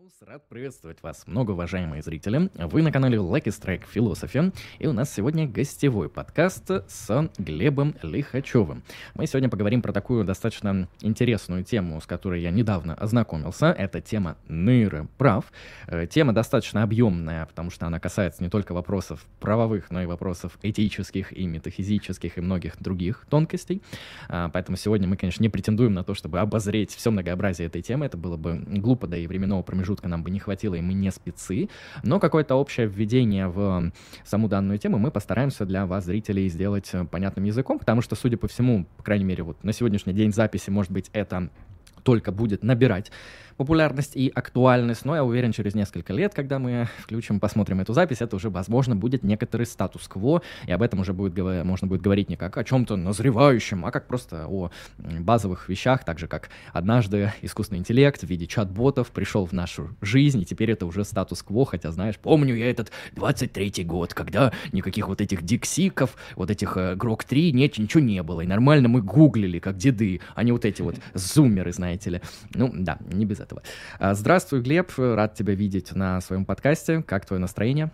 Рад приветствовать вас, многоуважаемые зрители. Вы на канале Lucky Strike Philosophy, и у нас сегодня гостевой подкаст с Глебом Лихачевым. Мы сегодня поговорим про такую достаточно интересную тему, с которой я недавно ознакомился. Это тема нейроправ. Тема достаточно объемная, потому что она касается не только вопросов правовых, но и вопросов этических и метафизических и многих других тонкостей. Поэтому сегодня мы, конечно, не претендуем на то, чтобы обозреть все многообразие этой темы. Это было бы глупо, да и временного промежутка нам бы не хватило, и мы не спецы, но какое-то общее введение в саму данную тему мы постараемся для вас, зрителей, сделать понятным языком, потому что, судя по всему, по крайней мере, вот на сегодняшний день записи, может быть, это только будет набирать популярность и актуальность, но я уверен, через несколько лет, когда мы включим, посмотрим эту запись, это уже, возможно, будет некоторый статус-кво, и об этом уже можно будет говорить не как о чем-то назревающем, а как просто о базовых вещах, так же, как однажды искусственный интеллект в виде чат-ботов пришел в нашу жизнь, и теперь это уже статус-кво, хотя, знаешь, помню я этот 23-й год, когда никаких вот этих диксиков, вот этих Grok 3, нет, ничего не было, и нормально мы гуглили, как деды, а не вот эти вот зумеры, знаете ли. Ну, да, не без этого. Здравствуй, Глеб, рад тебя видеть на своем подкасте. Как твое настроение?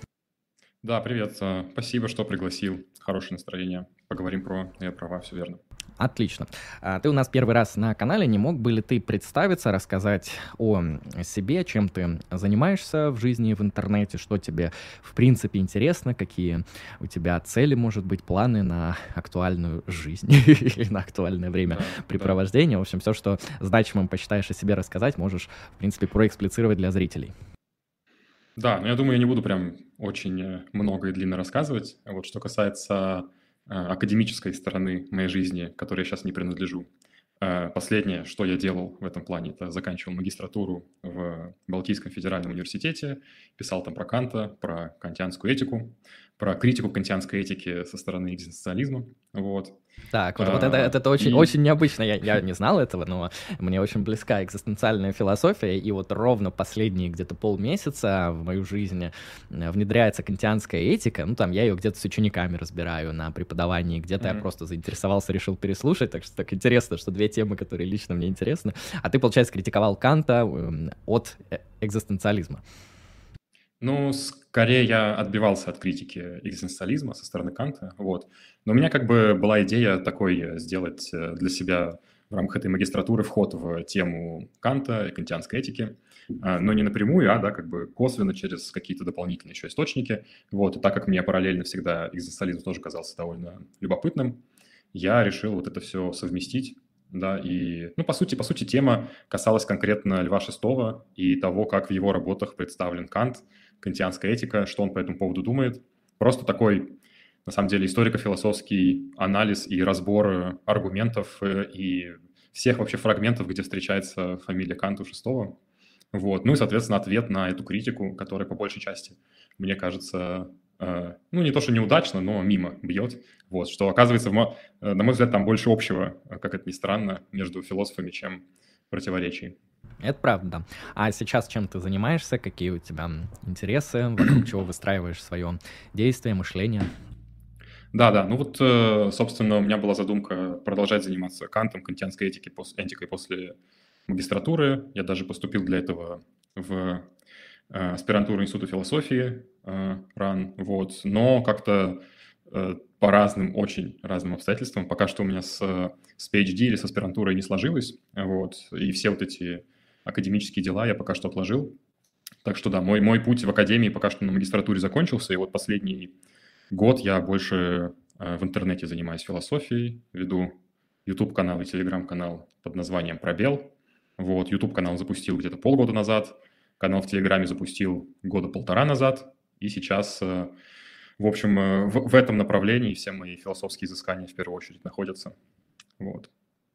Да, привет. Спасибо, что пригласил. Хорошее настроение. Поговорим про права, все верно. Отлично. Ты у нас первый раз на канале. Не мог бы ли ты представиться, рассказать о себе, чем ты занимаешься в жизни, в интернете, что тебе в принципе интересно, какие у тебя цели, может быть, планы на актуальную жизнь или на актуальное времяпрепровождение. В общем, все, что значимым посчитаешь о себе рассказать, можешь, в принципе, проэксплицировать для зрителей. Да, но я думаю, я не буду прям очень много и длинно рассказывать. Вот что касается академической стороны моей жизни, к которой я сейчас не принадлежу. Последнее, что я делал в этом плане, это заканчивал магистратуру в Балтийском федеральном университете, писал там про Канта, про кантианскую этику, про критику кантианской этики со стороны экзистенциализма. Вот. Так, вот это очень необычно, я не знал этого, но мне очень близка экзистенциальная философия, и вот ровно последние где-то полмесяца в мою жизнь внедряется кантианская этика, ну там я ее где-то с учениками разбираю на преподавании, где-то я просто заинтересовался, решил переслушать, так что так интересно, что две темы, которые лично мне интересны, а ты, получается, критиковал Канта от экзистенциализма. Ну, скорее я отбивался от критики экзистенциализма со стороны Канта, вот. Но у меня как бы была идея такой сделать для себя в рамках этой магистратуры вход в тему Канта и кантианской этики, но не напрямую, а, да, как бы косвенно через какие-то дополнительные еще источники, вот. И так как мне параллельно всегда экзистенциализм тоже казался довольно любопытным, я решил вот это все совместить. Да, и, ну, по сути, тема касалась конкретно Льва VI и того, как в его работах представлен Кант, кантианская этика, что он по этому поводу думает. Просто такой, на самом деле, историко-философский анализ и разбор аргументов и всех вообще фрагментов, где встречается фамилия Канта VI. Вот. Ну и, соответственно, ответ на эту критику, которая по большей части, мне кажется, ну, не то, что неудачно, но мимо бьет. Вот, что, оказывается, на мой взгляд, там больше общего, как это ни странно, между философами, чем противоречий. Это правда, да. А сейчас чем ты занимаешься? Какие у тебя интересы? Вокруг чего выстраиваешь свое действие, мышление? Да, ну вот, собственно, у меня была задумка продолжать заниматься Кантом, кантианской этикой после магистратуры. Я даже поступил для этого в аспирантуру Института философии РАН, вот, но как-то по очень разным обстоятельствам. Пока что у меня с PhD или с аспирантурой не сложилось, вот, и все вот эти академические дела я пока что отложил. Так что да, мой путь в академии пока что на магистратуре закончился, и вот последний год я больше в интернете занимаюсь философией, веду YouTube-канал и Telegram-канал под названием «Пробел». Вот, YouTube-канал запустил где-то полгода назад, канал в Телеграме запустил года полтора назад, и сейчас, в общем, в этом направлении все мои философские изыскания в первую очередь находятся. Вот.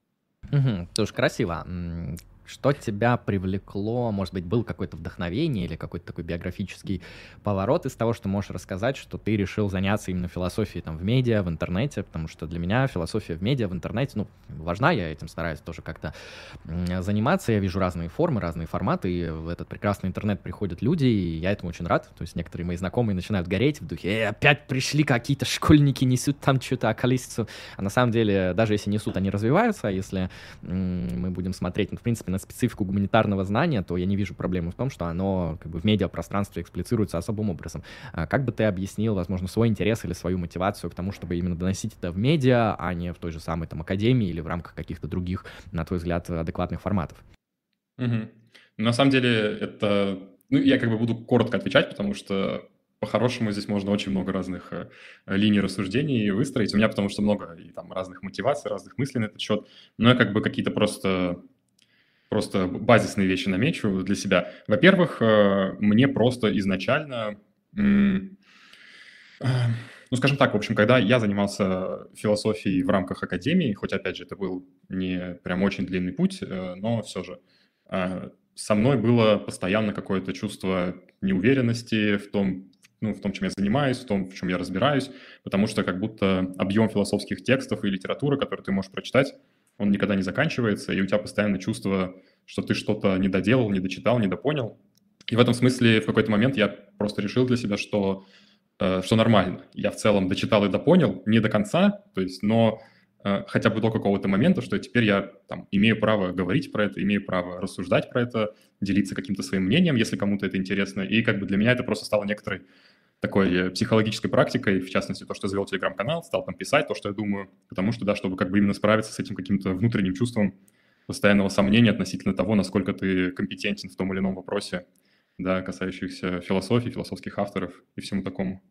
Тоже красиво. Что тебя привлекло, может быть, был какое-то вдохновение или какой-то такой биографический поворот из того, что можешь рассказать, что ты решил заняться именно философией там в медиа, в интернете, потому что для меня философия в медиа, в интернете, ну, важна, я этим стараюсь тоже как-то заниматься, я вижу разные формы, разные форматы, и в этот прекрасный интернет приходят люди, и я этому очень рад, то есть некоторые мои знакомые начинают гореть в духе, опять пришли какие-то школьники, несут там что-то околесицу, а на самом деле, даже если несут, они развиваются, а если мы будем смотреть, ну, в принципе, на специфику гуманитарного знания, то я не вижу проблемы в том, что оно как бы в медиапространстве эксплицируется особым образом. Как бы ты объяснил, возможно, свой интерес или свою мотивацию к тому, чтобы именно доносить это в медиа, а не в той же самой там академии или в рамках каких-то других, на твой взгляд, адекватных форматов? На самом деле это... Ну, я как бы буду коротко отвечать, потому что по-хорошему здесь можно очень много разных линий рассуждений выстроить. У меня потому что много и там разных мотиваций, разных мыслей на этот счет. Но я как бы какие-то просто базисные вещи намечу для себя. Во-первых, мне просто изначально... Ну, скажем так, в общем, когда я занимался философией в рамках академии, хоть, опять же, это был не прям очень длинный путь, но все же, со мной было постоянно какое-то чувство неуверенности в том, ну, в том, чем я занимаюсь, в том, в чем я разбираюсь, потому что как будто объем философских текстов и литературы, которые ты можешь прочитать, он никогда не заканчивается, и у тебя постоянно чувство, что ты что-то не доделал, не дочитал, не допонял. И в этом смысле в какой-то момент я просто решил для себя, что нормально. Я в целом дочитал и допонял, не до конца, то есть, но хотя бы до какого-то момента, что теперь я там имею право говорить про это, имею право рассуждать про это, делиться каким-то своим мнением, если кому-то это интересно. И как бы для меня это просто стало некоторой такой психологической практикой, в частности, то, что я завел телеграм-канал, стал там писать то, что я думаю, потому что, да, чтобы как бы именно справиться с этим каким-то внутренним чувством постоянного сомнения относительно того, насколько ты компетентен в том или ином вопросе, да, касающихся философии, философских авторов и всему такому.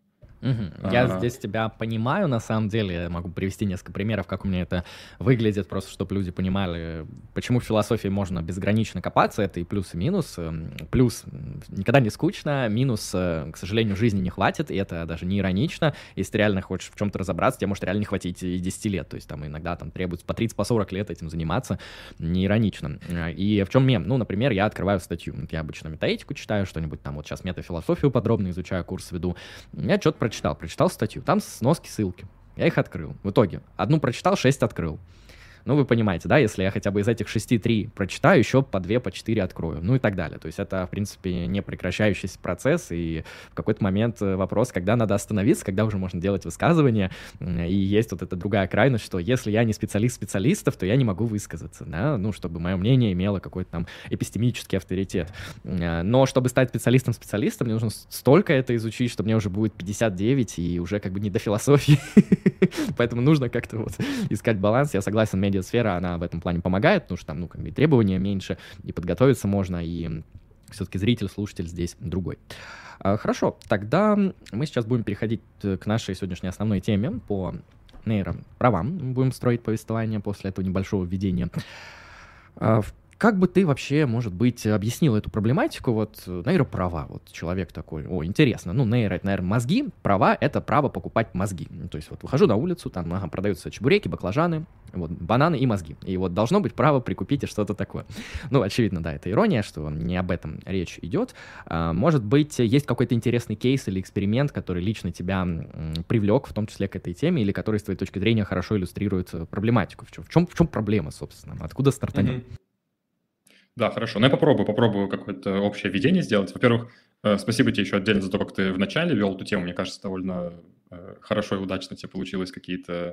Я здесь тебя понимаю, на самом деле. Я могу привести несколько примеров, как у меня это выглядит, просто чтобы люди понимали, почему в философии можно безгранично копаться. Это и плюс, и минус. Плюс никогда не скучно, минус, к сожалению, жизни не хватит, и это даже не иронично. Если ты реально хочешь в чем-то разобраться, тебе может реально не хватить и 10 лет. То есть там иногда там требуется по 30, по 40 лет этим заниматься. Не иронично. И в чем мем? Ну, например, я открываю статью. Я обычно метаэтику читаю, что-нибудь там, вот сейчас метафилософию подробно изучаю, курс веду. Я что-то прочитал статью, там сноски, ссылки. Я их открыл. В итоге одну прочитал, 6 открыл. Ну, вы понимаете, да, если я хотя бы из этих 6 3 прочитаю, еще по 2, по 4 открою, ну и так далее. То есть это, в принципе, не прекращающийся процесс, и в какой-то момент вопрос, когда надо остановиться, когда уже можно делать высказывания, и есть вот эта другая крайность, что если я не специалист специалистов, то я не могу высказаться, да, ну, чтобы мое мнение имело какой-то там эпистемический авторитет. Но чтобы стать специалистом, мне нужно столько это изучить, что мне уже будет 59, и уже как бы не до философии. Поэтому нужно как-то вот искать баланс. Я согласен, медиасфера, она в этом плане помогает, потому что там, ну, как бы требования меньше, и подготовиться можно, и все-таки зритель, слушатель здесь другой. Хорошо, тогда мы сейчас будем переходить к нашей сегодняшней основной теме по нейроправам. Мы будем строить повествование после этого небольшого введения. Как бы ты вообще, может быть, объяснил эту проблематику? Вот нейроправа, вот человек такой, о, интересно, ну, нейро — это, наверное, мозги, права — это право покупать мозги. То есть вот выхожу на улицу, там продаются чебуреки, баклажаны, вот, бананы и мозги. И вот должно быть право прикупить и что-то такое. Ну, очевидно, да, это ирония, что не об этом речь идет. Может быть, есть какой-то интересный кейс или эксперимент, который лично тебя привлек, в том числе к этой теме, или который, с твоей точки зрения, хорошо иллюстрирует проблематику. В чем проблема, собственно? Откуда стартанем? Да, хорошо. Ну, я попробую какое-то общее введение сделать. Во-первых, спасибо тебе еще отдельно за то, как ты вначале вел эту тему. Мне кажется, довольно хорошо и удачно тебе получилось какие-то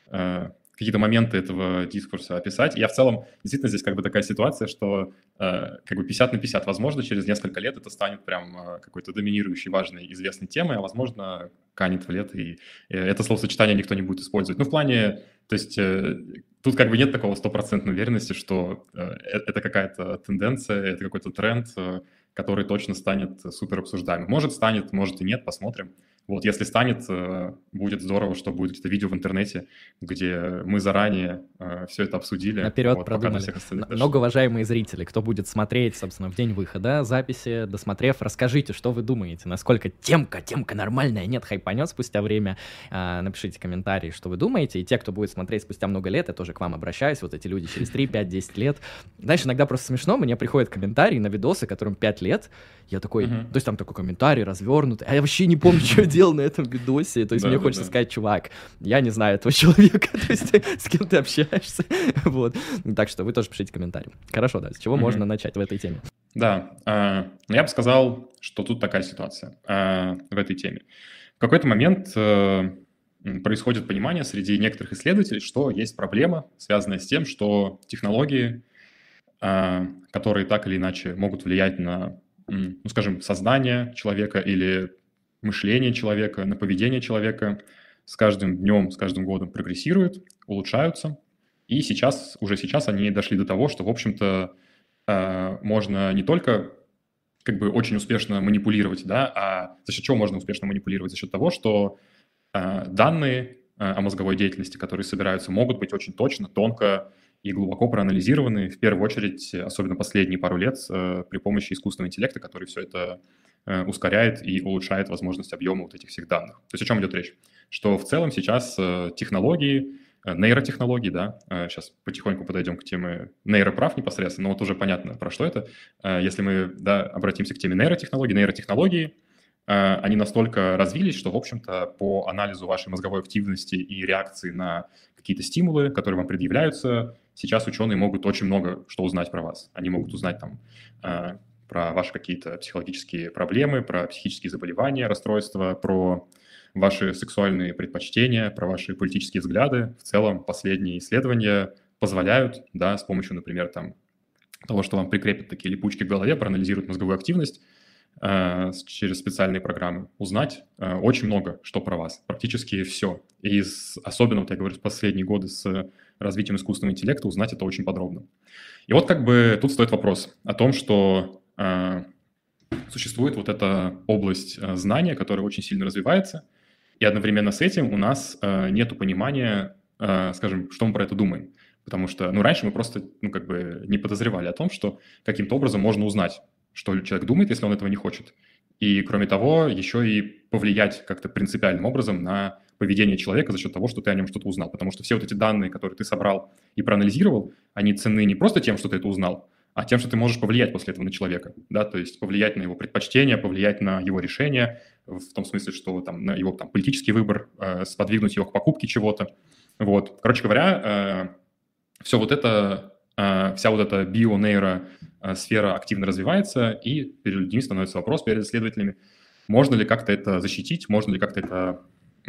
моменты этого дискурса описать. Я в целом, действительно, здесь как бы такая ситуация, что как бы 50 на 50. Возможно, через несколько лет это станет прям какой-то доминирующей, важной, известной темой, а возможно, канет в лет, и это словосочетание никто не будет использовать. Ну, в плане, то есть тут как бы нет такого стопроцентной уверенности, что это какая-то тенденция, это какой-то тренд, который точно станет супер обсуждаемым. Может, станет, может и нет, посмотрим. Вот, если станет, будет здорово, что будет это видео в интернете, где мы заранее все это обсудили. Наперед вот, продумали. Многоуважаемые зрители, кто будет смотреть, собственно, в день выхода записи, досмотрев, расскажите, что вы думаете, насколько темка нормальная, нет, хайпанет спустя время. Напишите комментарии, что вы думаете, и те, кто будет смотреть спустя много лет, я тоже к вам обращаюсь, вот эти люди через 3, 5, 10 лет. Знаешь, иногда просто смешно, мне приходят комментарии на видосы, которым 5 лет, я такой, то есть там такой комментарий развернутый, а я вообще не помню, что я делал на этом видосе, то есть мне хочется сказать, чувак, я не знаю этого человека, то есть с кем ты общаешься, вот, так что вы тоже пишите комментарии. Хорошо, да, с чего можно начать в этой теме? Да, я бы сказал, что тут такая ситуация в этой теме. В какой-то момент происходит понимание среди некоторых исследователей, что есть проблема, связанная с тем, что технологии которые так или иначе могут влиять на, скажем, сознание человека или мышление человека, на поведение человека, с каждым днем, с каждым годом прогрессируют, улучшаются. И уже сейчас они дошли до того, что, в общем-то, можно не только очень успешно манипулировать, да, а за счет чего можно успешно манипулировать? За счет того, что данные о мозговой деятельности, которые собираются, могут быть очень точно, тонко и глубоко проанализированы, в первую очередь, особенно последние пару лет, при помощи искусственного интеллекта, который все это ускоряет и улучшает возможность объема вот этих всех данных. То есть о чем идет речь? Что в целом сейчас технологии, нейротехнологии, да, сейчас потихоньку подойдем к теме нейроправ непосредственно, но вот уже понятно, про что это. Если мы, да, обратимся к теме нейротехнологии, они настолько развились, что, в общем-то, по анализу вашей мозговой активности и реакции на какие-то стимулы, которые вам предъявляются, сейчас ученые могут очень много что узнать про вас. Они могут узнать там про ваши какие-то психологические проблемы, про психические заболевания, расстройства, про ваши сексуальные предпочтения, про ваши политические взгляды. В целом, последние исследования позволяют, да, с помощью, например, там, того, что вам прикрепят такие липучки к голове, проанализируют мозговую активность через специальные программы, узнать очень много что про вас, практически все. И особенно, вот я говорю, в последние годы с развитием искусственного интеллекта узнать это очень подробно. И вот тут стоит вопрос о том, что существует вот эта область знания, которая очень сильно развивается, и одновременно с этим у нас нету понимания, скажем, что мы про это думаем. Потому что, раньше мы просто, не подозревали о том, что каким-то образом можно узнать, что человек думает, если он этого не хочет. И, кроме того, еще и повлиять как-то принципиальным образом на поведение человека за счет того, что ты о нем что-то узнал. Потому что все вот эти данные, которые ты собрал и проанализировал, они ценны не просто тем, что ты это узнал, а тем, что ты можешь повлиять после этого на человека, да, то есть повлиять на его предпочтения, повлиять на его решения, в том смысле, что там на его там политический выбор, сподвигнуть его к покупке чего-то. Вот. Короче говоря, вся вот эта бионейросфера активно развивается, и перед людьми становится вопрос, перед исследователями, можно ли как-то это защитить, можно ли к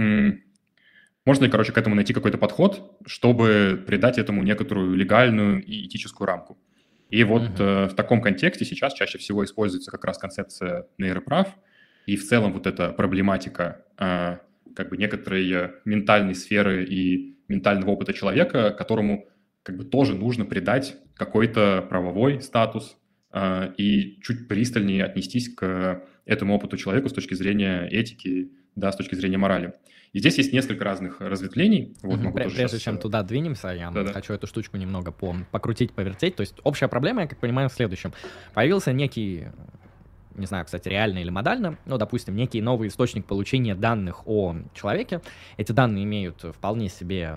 этому найти какой-то подход, чтобы придать этому некоторую легальную и этическую рамку. И вот в таком контексте сейчас чаще всего используется как раз концепция нейроправ, и в целом вот эта проблематика некоторой ментальной сферы и ментального опыта человека, которому тоже нужно придать какой-то правовой статус и чуть пристальнее отнестись к этому опыту человека с точки зрения этики, да, с точки зрения морали. И здесь есть несколько разных разветвлений. Вот, Прежде чем туда двинемся, я хочу эту штучку немного покрутить, повертеть. То есть общая проблема, я как понимаю, в следующем. Появился некий, не знаю, кстати, реально или модально, допустим, некий новый источник получения данных о человеке. Эти данные имеют вполне себе...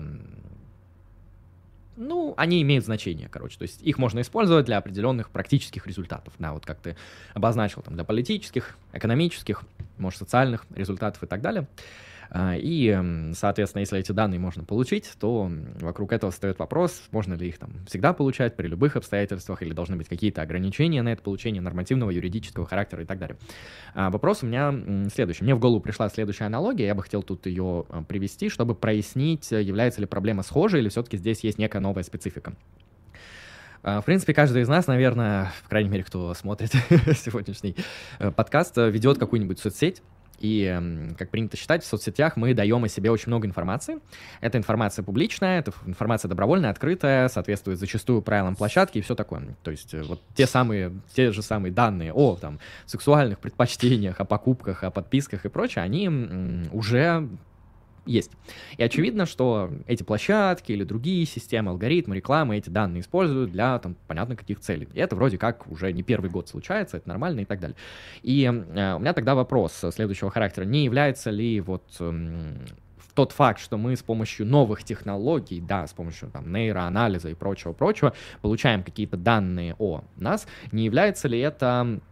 они имеют значение, то есть их можно использовать для определенных практических результатов, да, вот как ты обозначил, там, для политических, экономических, может, социальных результатов и так далее. И, соответственно, если эти данные можно получить, то вокруг этого встает вопрос, можно ли их там всегда получать при любых обстоятельствах, или должны быть какие-то ограничения на это получение нормативного, юридического характера и так далее. Вопрос у меня следующий. Мне в голову пришла следующая аналогия, я бы хотел тут ее привести, чтобы прояснить, является ли проблема схожей, или все-таки здесь есть некая новая специфика. В принципе, каждый из нас, наверное, по крайней мере, кто смотрит сегодняшний подкаст, ведет какую-нибудь соцсеть. И, как принято считать, в соцсетях мы даем о себе очень много информации. Эта информация публичная, эта информация добровольная, открытая, соответствует зачастую правилам площадки и все такое. То есть вот те же самые данные о там, сексуальных предпочтениях, о покупках, о подписках и прочее, они уже есть. И очевидно, что эти площадки или другие системы, алгоритмы, рекламы эти данные используют для, там, понятно, каких целей. И это вроде как уже не первый год случается, это нормально и так далее. И у меня тогда вопрос следующего характера. Не является ли тот факт, что мы с помощью новых технологий, да, с помощью там, нейроанализа и прочего, получаем какие-то данные о нас, не является ли это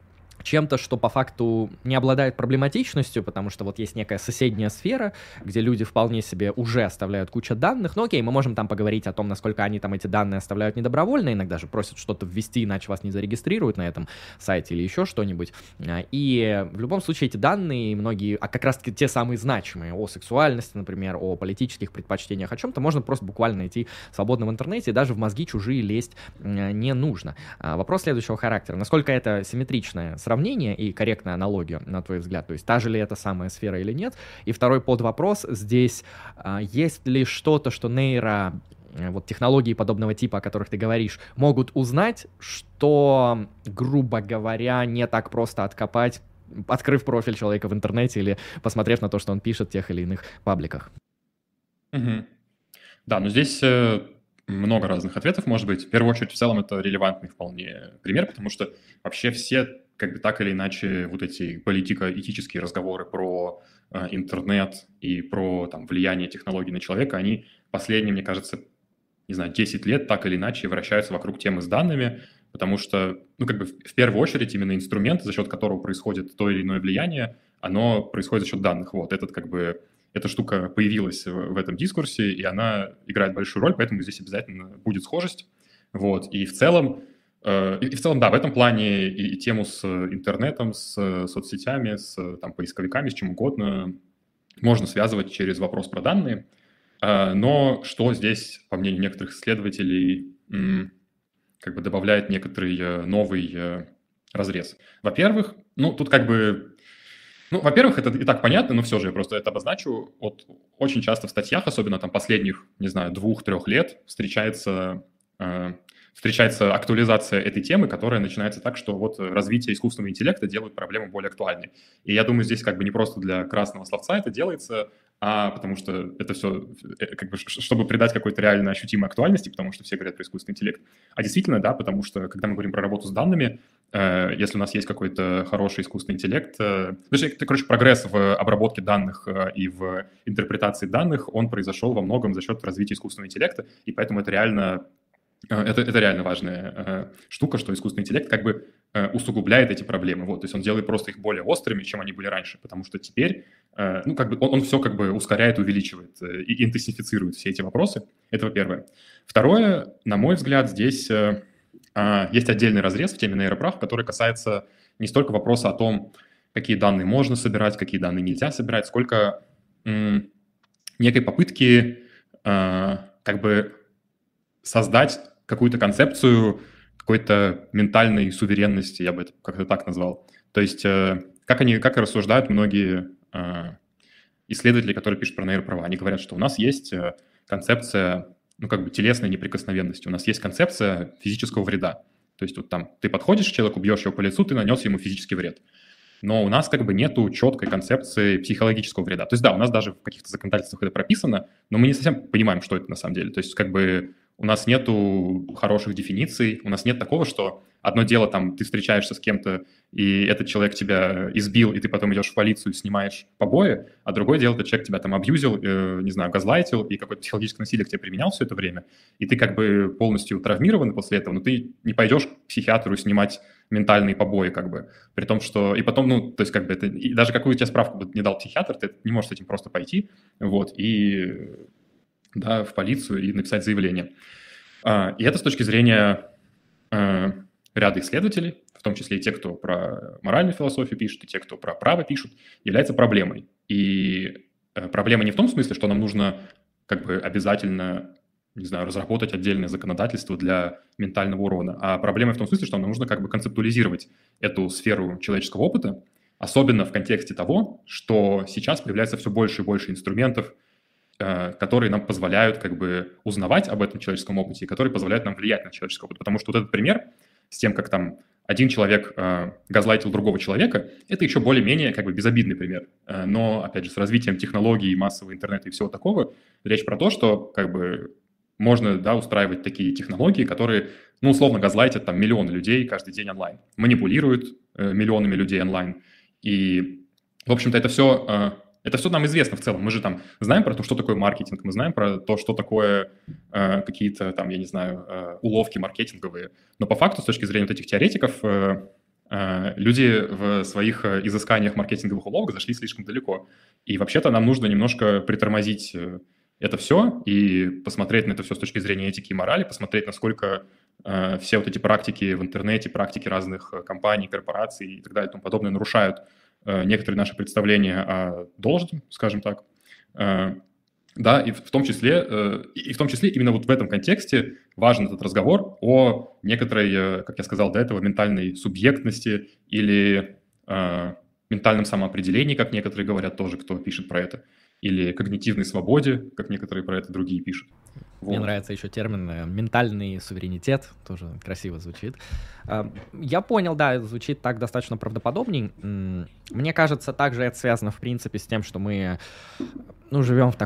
чем-то, что по факту не обладает проблематичностью, потому что вот есть некая соседняя сфера, где люди вполне себе уже оставляют кучу данных. Ну окей, мы можем там поговорить о том, насколько они там эти данные оставляют недобровольно, иногда же просят что-то ввести, иначе вас не зарегистрируют на этом сайте или еще что-нибудь. И в любом случае эти данные, многие, а как раз-таки те самые значимые, о сексуальности, например, о политических предпочтениях, о чем-то можно просто буквально найти свободно в интернете, и даже в мозги чужие лезть не нужно. Вопрос следующего характера. Насколько это симметричное сравнение и корректная аналогия, на твой взгляд? То есть та же ли это самая сфера или нет? И второй подвопрос здесь. Есть ли что-то, что вот технологии подобного типа, о которых ты говоришь, могут узнать, что, грубо говоря, не так просто откопать, открыв профиль человека в интернете или посмотрев на то, что он пишет в тех или иных пабликах? Мгм. Да, но здесь много разных ответов может быть. В первую очередь, в целом, это релевантный вполне пример, потому что вообще все, как бы так или иначе, вот эти политико-этические разговоры про интернет и про там, влияние технологий на человека, они последние, мне кажется, не знаю, 10 лет так или иначе вращаются вокруг темы с данными, потому что, ну, как бы в первую очередь именно инструмент, за счет которого происходит то или иное влияние, оно происходит за счет данных. Вот, эта штука появилась в этом дискурсе, и она играет большую роль, поэтому здесь обязательно будет схожесть. Вот, и в целом, да, в этом плане и тему с интернетом, с соцсетями, с там, поисковиками, с чем угодно можно связывать через вопрос про данные. Но что здесь, по мнению некоторых исследователей, как бы добавляет некоторый новый разрез? Во-первых, тут как бы... во-первых, это и так понятно, но все же я просто это обозначу. Вот очень часто в статьях, особенно там последних, не знаю, 2-3 лет, встречается актуализация этой темы, которая начинается так, что вот развитие искусственного интеллекта делает проблему более актуальной. И я думаю, здесь как бы не просто для красного словца это делается, а потому что это все, как бы, чтобы придать какой-то реально ощутимой актуальности, потому что все говорят про искусственный интеллект. А действительно, да, потому что, когда мы говорим про работу с данными, если у нас есть какой-то хороший искусственный интеллект, прогресс в обработке данных и в интерпретации данных, он произошел во многом за счет развития искусственного интеллекта, и поэтому это реально важная штука, что искусственный интеллект как бы усугубляет эти проблемы. Вот, то есть он делает просто их более острыми, чем они были раньше, потому что теперь как бы он все как бы ускоряет, увеличивает и интенсифицирует все эти вопросы. Это первое. Второе, на мой взгляд, здесь есть отдельный разрез в теме нейроправ, который касается не столько вопроса о том, какие данные можно собирать, какие данные нельзя собирать, сколько некой попытки как бы создать какую-то концепцию какой-то ментальной суверенности, я бы это как-то так назвал. То есть как и рассуждают многие исследователи, которые пишут про нейроправа. Они говорят, что у нас есть концепция, как бы телесной неприкосновенности, у нас есть концепция физического вреда. То есть вот там ты подходишь к человеку, бьешь его по лицу, ты нанес ему физический вред. Но у нас как бы нету четкой концепции психологического вреда. То есть да, у нас даже в каких-то законодательствах это прописано, но мы не совсем понимаем, что это на самом деле. То есть как бы у нас нету хороших дефиниций, у нас нет такого, что одно дело, там, ты встречаешься с кем-то, и этот человек тебя избил, и ты потом идешь в полицию, снимаешь побои, а другое дело, этот человек тебя там абьюзил, не знаю, газлайтил, и какое-то психологическое насилие к тебе применял все это время, и ты как бы полностью травмирован после этого, но ты не пойдешь к психиатру снимать ментальные побои, как бы, при том, что... И потом, то есть, как бы, это... И даже какую тебе справку бы не дал психиатр, ты не можешь с этим просто пойти, вот, и... да, в полицию и написать заявление. И это с точки зрения ряда исследователей, в том числе и те, кто про моральную философию пишет, и те, кто про право пишут, является проблемой. И проблема не в том смысле, что нам нужно как бы обязательно, не знаю, разработать отдельное законодательство для ментального урона, а проблема в том смысле, что нам нужно как бы концептуализировать эту сферу человеческого опыта, особенно в контексте того, что сейчас появляется все больше и больше инструментов, которые нам позволяют как бы узнавать об этом человеческом опыте и которые позволяют нам влиять на человеческий опыт. Потому что вот этот пример с тем, как там один человек газлайтил другого человека, это еще более-менее как бы безобидный пример. Но, опять же, с развитием технологий, массового интернета и всего такого, речь про то, что как бы можно, да, устраивать такие технологии, которые, условно, газлайтят там миллионы людей каждый день онлайн, манипулируют миллионами людей онлайн. И, в общем-то, это все нам известно в целом. Мы же там знаем про то, что такое маркетинг, мы знаем про то, что такое какие-то там, я не знаю, уловки маркетинговые. Но по факту, с точки зрения вот этих теоретиков, Люди в своих изысканиях маркетинговых уловок зашли слишком далеко. И вообще-то нам нужно немножко притормозить это все и посмотреть на это все с точки зрения этики и морали, посмотреть, насколько все вот эти практики в интернете, практики разных компаний, корпораций и так далее и тому подобное нарушают некоторые наши представления о должном, скажем так. Да, и в том числе именно вот в этом контексте важен этот разговор о некоторой, как я сказал до этого, ментальной субъектности или ментальном самоопределении, как некоторые говорят тоже, кто пишет про это, или когнитивной свободе, как некоторые про это другие пишут. Мне нравится еще термин «ментальный суверенитет», тоже красиво звучит. Я понял, да, звучит так достаточно правдоподобней. Мне кажется, также это связано, в принципе, с тем, что мы живем в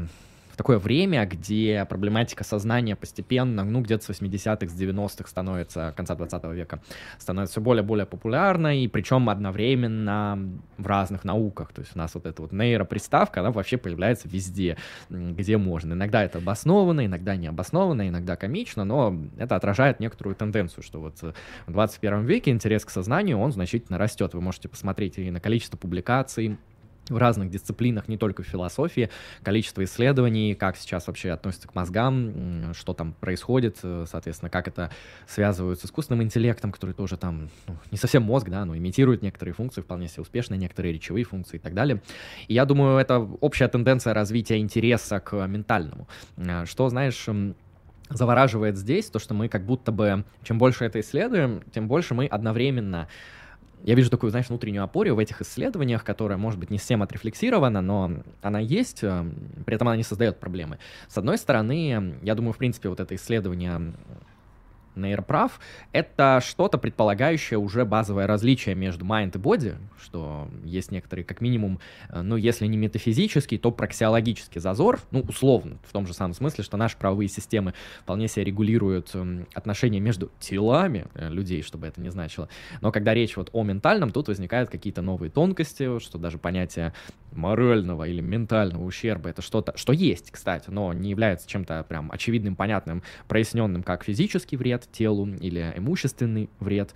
такое время, где проблематика сознания постепенно, где-то с 80-х, с 90-х становится, конца 20 века, становится все более и более популярной, и причем одновременно в разных науках. То есть у нас вот эта вот нейроприставка, она вообще появляется везде, где можно. Иногда это обоснованно, иногда не обоснованно, иногда комично, но это отражает некоторую тенденцию, что вот в 21 веке интерес к сознанию, он значительно растет. Вы можете посмотреть и на количество публикаций в разных дисциплинах, не только в философии, количество исследований, как сейчас вообще относятся к мозгам, что там происходит, соответственно, как это связывают с искусственным интеллектом, который тоже там, не совсем мозг, да, но имитирует некоторые функции, вполне себе успешные, некоторые речевые функции и так далее. И я думаю, это общая тенденция развития интереса к ментальному. Что, знаешь, завораживает здесь, то, что мы как будто бы, чем больше это исследуем, тем больше мы одновременно... Я вижу такую, знаешь, внутреннюю опору в этих исследованиях, которая, может быть, не всем отрефлексирована, но она есть, при этом она не создает проблемы. С одной стороны, я думаю, в принципе, вот это исследование нейроправ — это что-то, предполагающее уже базовое различие между mind и body, что есть некоторые, как минимум, если не метафизический, то праксиологический зазор, условно, в том же самом смысле, что наши правовые системы вполне себе регулируют отношения между телами людей, чтобы это не значило. Но когда речь вот о ментальном, тут возникают какие-то новые тонкости, что даже понятие морального или ментального ущерба — это что-то, что есть, кстати, но не является чем-то прям очевидным, понятным, проясненным, как физический вред телу или имущественный вред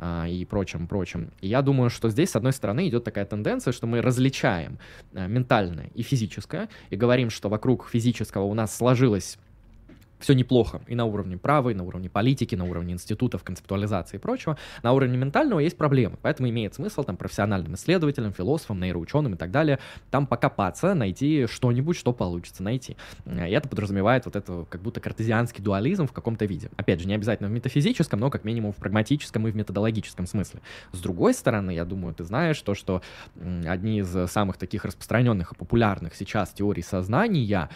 и прочим. И я думаю, что здесь, с одной стороны, идет такая тенденция, что мы различаем ментальное и физическое, и говорим, что вокруг физического у нас сложилось все неплохо и на уровне права, и на уровне политики, на уровне институтов, концептуализации и прочего. На уровне ментального есть проблемы, поэтому имеет смысл там профессиональным исследователям, философам, нейроученым и так далее там покопаться, найти что-нибудь, что получится найти. И это подразумевает вот это как будто картезианский дуализм в каком-то виде. Опять же, не обязательно в метафизическом, но как минимум в прагматическом и в методологическом смысле. С другой стороны, я думаю, ты знаешь то, что одни из самых таких распространенных и популярных сейчас теорий сознания,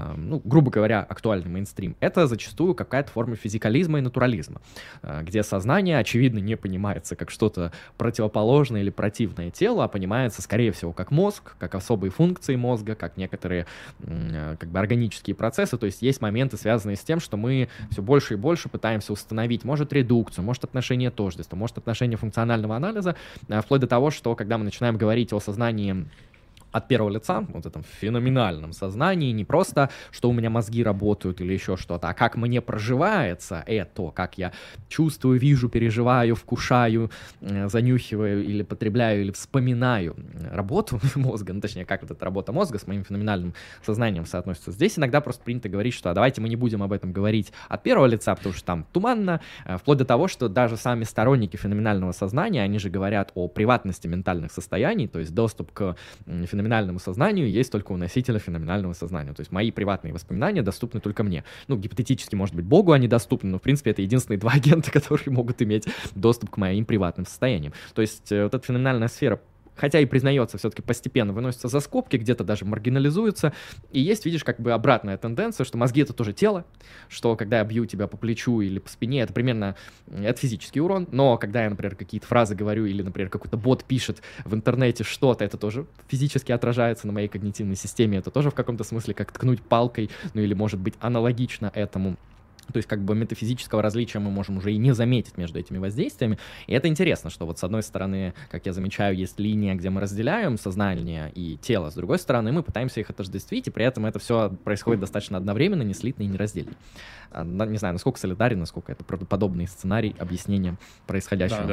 грубо говоря, актуальный мейнстрим, это зачастую какая-то форма физикализма и натурализма, где сознание, очевидно, не понимается как что-то противоположное или противное телу, а понимается, скорее всего, как мозг, как особые функции мозга, как некоторые как бы органические процессы. То есть есть моменты, связанные с тем, что мы все больше и больше пытаемся установить, может, редукцию, может, отношение тождества, может, отношение функционального анализа, вплоть до того, что когда мы начинаем говорить о сознании от первого лица, вот этом феноменальном сознании, не просто, что у меня мозги работают или еще что-то, а как мне проживается это, как я чувствую, вижу, переживаю, вкушаю, занюхиваю или потребляю, или вспоминаю работу мозга, точнее, как вот эта работа мозга с моим феноменальным сознанием соотносится. Здесь иногда просто принято говорить, что давайте мы не будем об этом говорить от первого лица, потому что там туманно, вплоть до того, что даже сами сторонники феноменального сознания, они же говорят о приватности ментальных состояний, то есть доступ к феноменальному сознанию есть только у носителя феноменального сознания. То есть мои приватные воспоминания доступны только мне. Гипотетически, может быть, Богу они доступны, но, в принципе, это единственные два агента, которые могут иметь доступ к моим приватным состояниям. То есть вот эта феноменальная сфера, хотя и признается, все-таки постепенно выносится за скобки, где-то даже маргинализуется. И есть, видишь, как бы обратная тенденция, что мозги — это тоже тело, что когда я бью тебя по плечу или по спине, это примерно это физический урон, но когда я, например, какие-то фразы говорю или, например, какой-то бот пишет в интернете что-то, это тоже физически отражается на моей когнитивной системе, это тоже в каком-то смысле как ткнуть палкой, или, может быть, аналогично этому. То есть как бы метафизического различия мы можем уже и не заметить между этими воздействиями. И это интересно, что вот с одной стороны, как я замечаю, есть линия, где мы разделяем сознание и тело, с другой стороны мы пытаемся их отождествить, и при этом это все происходит достаточно одновременно, не слитно и не раздельно. Не знаю, насколько солидарен, насколько это правдоподобный сценарий объяснения происходящего. Да.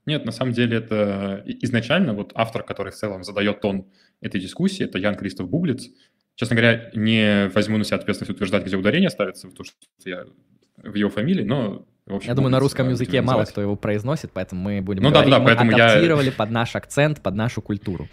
Нет, на самом деле это изначально вот автор, который в целом задает тон этой дискуссии, это Ян Кристоф Бублиц. Честно говоря, не возьму на себя ответственность утверждать, где ударение ставится, потому что я в его фамилии, но, в общем, Я думаю, на Бублиц русском языке тебя мало называть. кто его произносит, поэтому мы будем Ну говорить, да, мы поэтому адаптировали под наш акцент, под нашу культуру.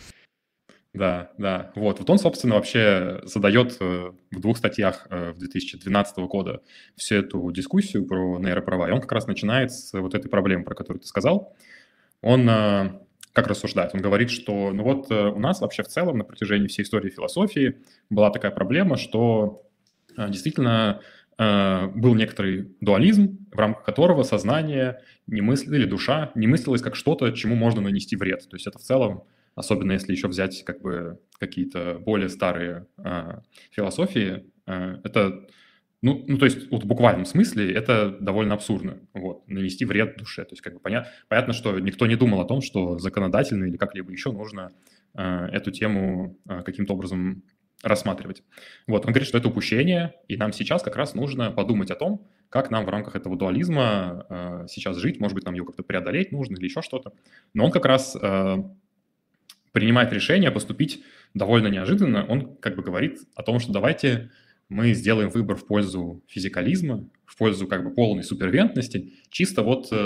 Да. Вот он, собственно, вообще задает в 2 статьях 2012 года всю эту дискуссию про нейроправа, и он как раз начинает с вот этой проблемы, про которую ты сказал. Он как рассуждает? Он говорит, что у нас вообще в целом на протяжении всей истории философии была такая проблема, что действительно был некоторый дуализм, в рамках которого сознание или душа не мыслилось как что-то, чему можно нанести вред. То есть это в целом, особенно если еще взять как бы какие-то более старые философии, это, то есть вот в буквальном смысле это довольно абсурдно, нанести вред душе. То есть как бы понятно, что никто не думал о том, что законодательно или как-либо еще нужно эту тему каким-то образом рассматривать. Он говорит, что это упущение, и нам сейчас как раз нужно подумать о том, как нам в рамках этого дуализма сейчас жить, может быть, нам его как-то преодолеть нужно или еще что-то. Но он как раз принимает решение поступить довольно неожиданно. Он как бы говорит о том, что давайте мы сделаем выбор в пользу физикализма, в пользу как бы полной супервентности, чисто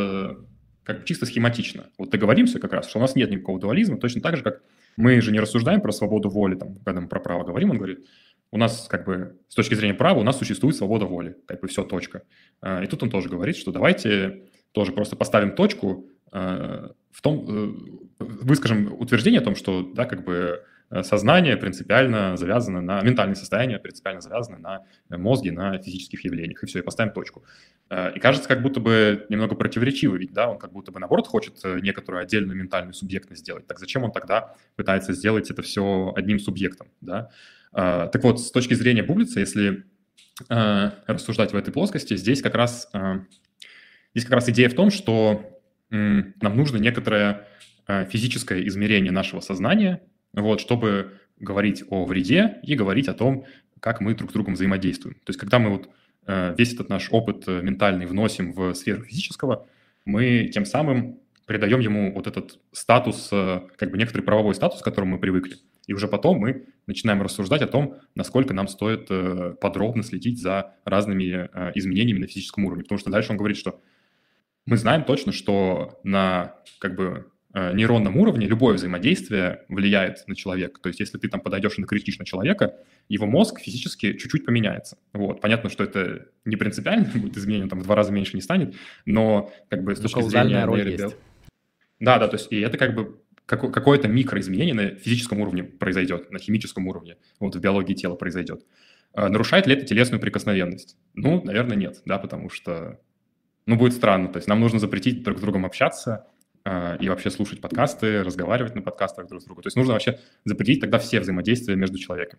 чисто схематично. Договоримся как раз, что у нас нет никакого дуализма, точно так же, как мы же не рассуждаем про свободу воли, когда мы про право говорим, он говорит, у нас как бы с точки зрения права у нас существует свобода воли, как бы все, точка. И тут он тоже говорит, что давайте тоже просто поставим точку в том, выскажем утверждение о том, что, да, как бы сознание принципиально завязано ментальное состояние принципиально завязано на мозге, на физических явлениях, и все, и поставим точку. И кажется, как будто бы немного противоречиво, ведь, да, он как будто бы, наоборот, хочет некоторую отдельную ментальную субъектность сделать. Так зачем он тогда пытается сделать это все одним субъектом, да? Так вот, с точки зрения Бублица, если рассуждать в этой плоскости, здесь как раз идея в том, что нам нужно некоторое физическое измерение нашего сознания, чтобы говорить о вреде и говорить о том, как мы друг с другом взаимодействуем. То есть когда мы весь этот наш опыт ментальный вносим в сферу физического, мы тем самым придаем ему этот статус, как бы некоторый правовой статус, к которому мы привыкли. И уже потом мы начинаем рассуждать о том, насколько нам стоит подробно следить за разными изменениями на физическом уровне. Потому что дальше он говорит, что мы знаем точно, что на как бы нейронном уровне любое взаимодействие влияет на человека. То есть если ты там подойдешь и накричишь на человека, его мозг физически чуть-чуть поменяется. Понятно, что это не принципиально будет изменение, там в 2 раза меньше не станет, но как бы с точки зрения... роль есть. Да, то есть и это как бы какое-то микроизменение на физическом уровне произойдет, на химическом уровне, в биологии тела произойдет. Нарушает ли это телесную прикосновенность? Наверное, нет, да, потому что, будет странно. То есть нам нужно запретить друг с другом общаться и вообще слушать подкасты, разговаривать на подкастах друг с другом. То есть нужно вообще запретить тогда все взаимодействия между человеком.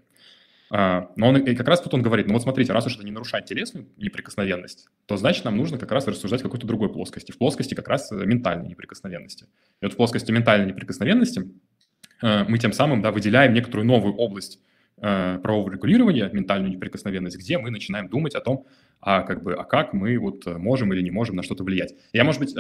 Но и как раз тут он говорит, смотрите, раз уж это не нарушает телесную неприкосновенность, то значит нам нужно как раз рассуждать в какой-то другой плоскости, в плоскости как раз ментальной неприкосновенности. И в плоскости ментальной неприкосновенности мы тем самым, да, выделяем некоторую новую область правового регулирования, ментальную неприкосновенность, где мы начинаем думать о том, как мы можем или не можем на что-то влиять. Я, может быть,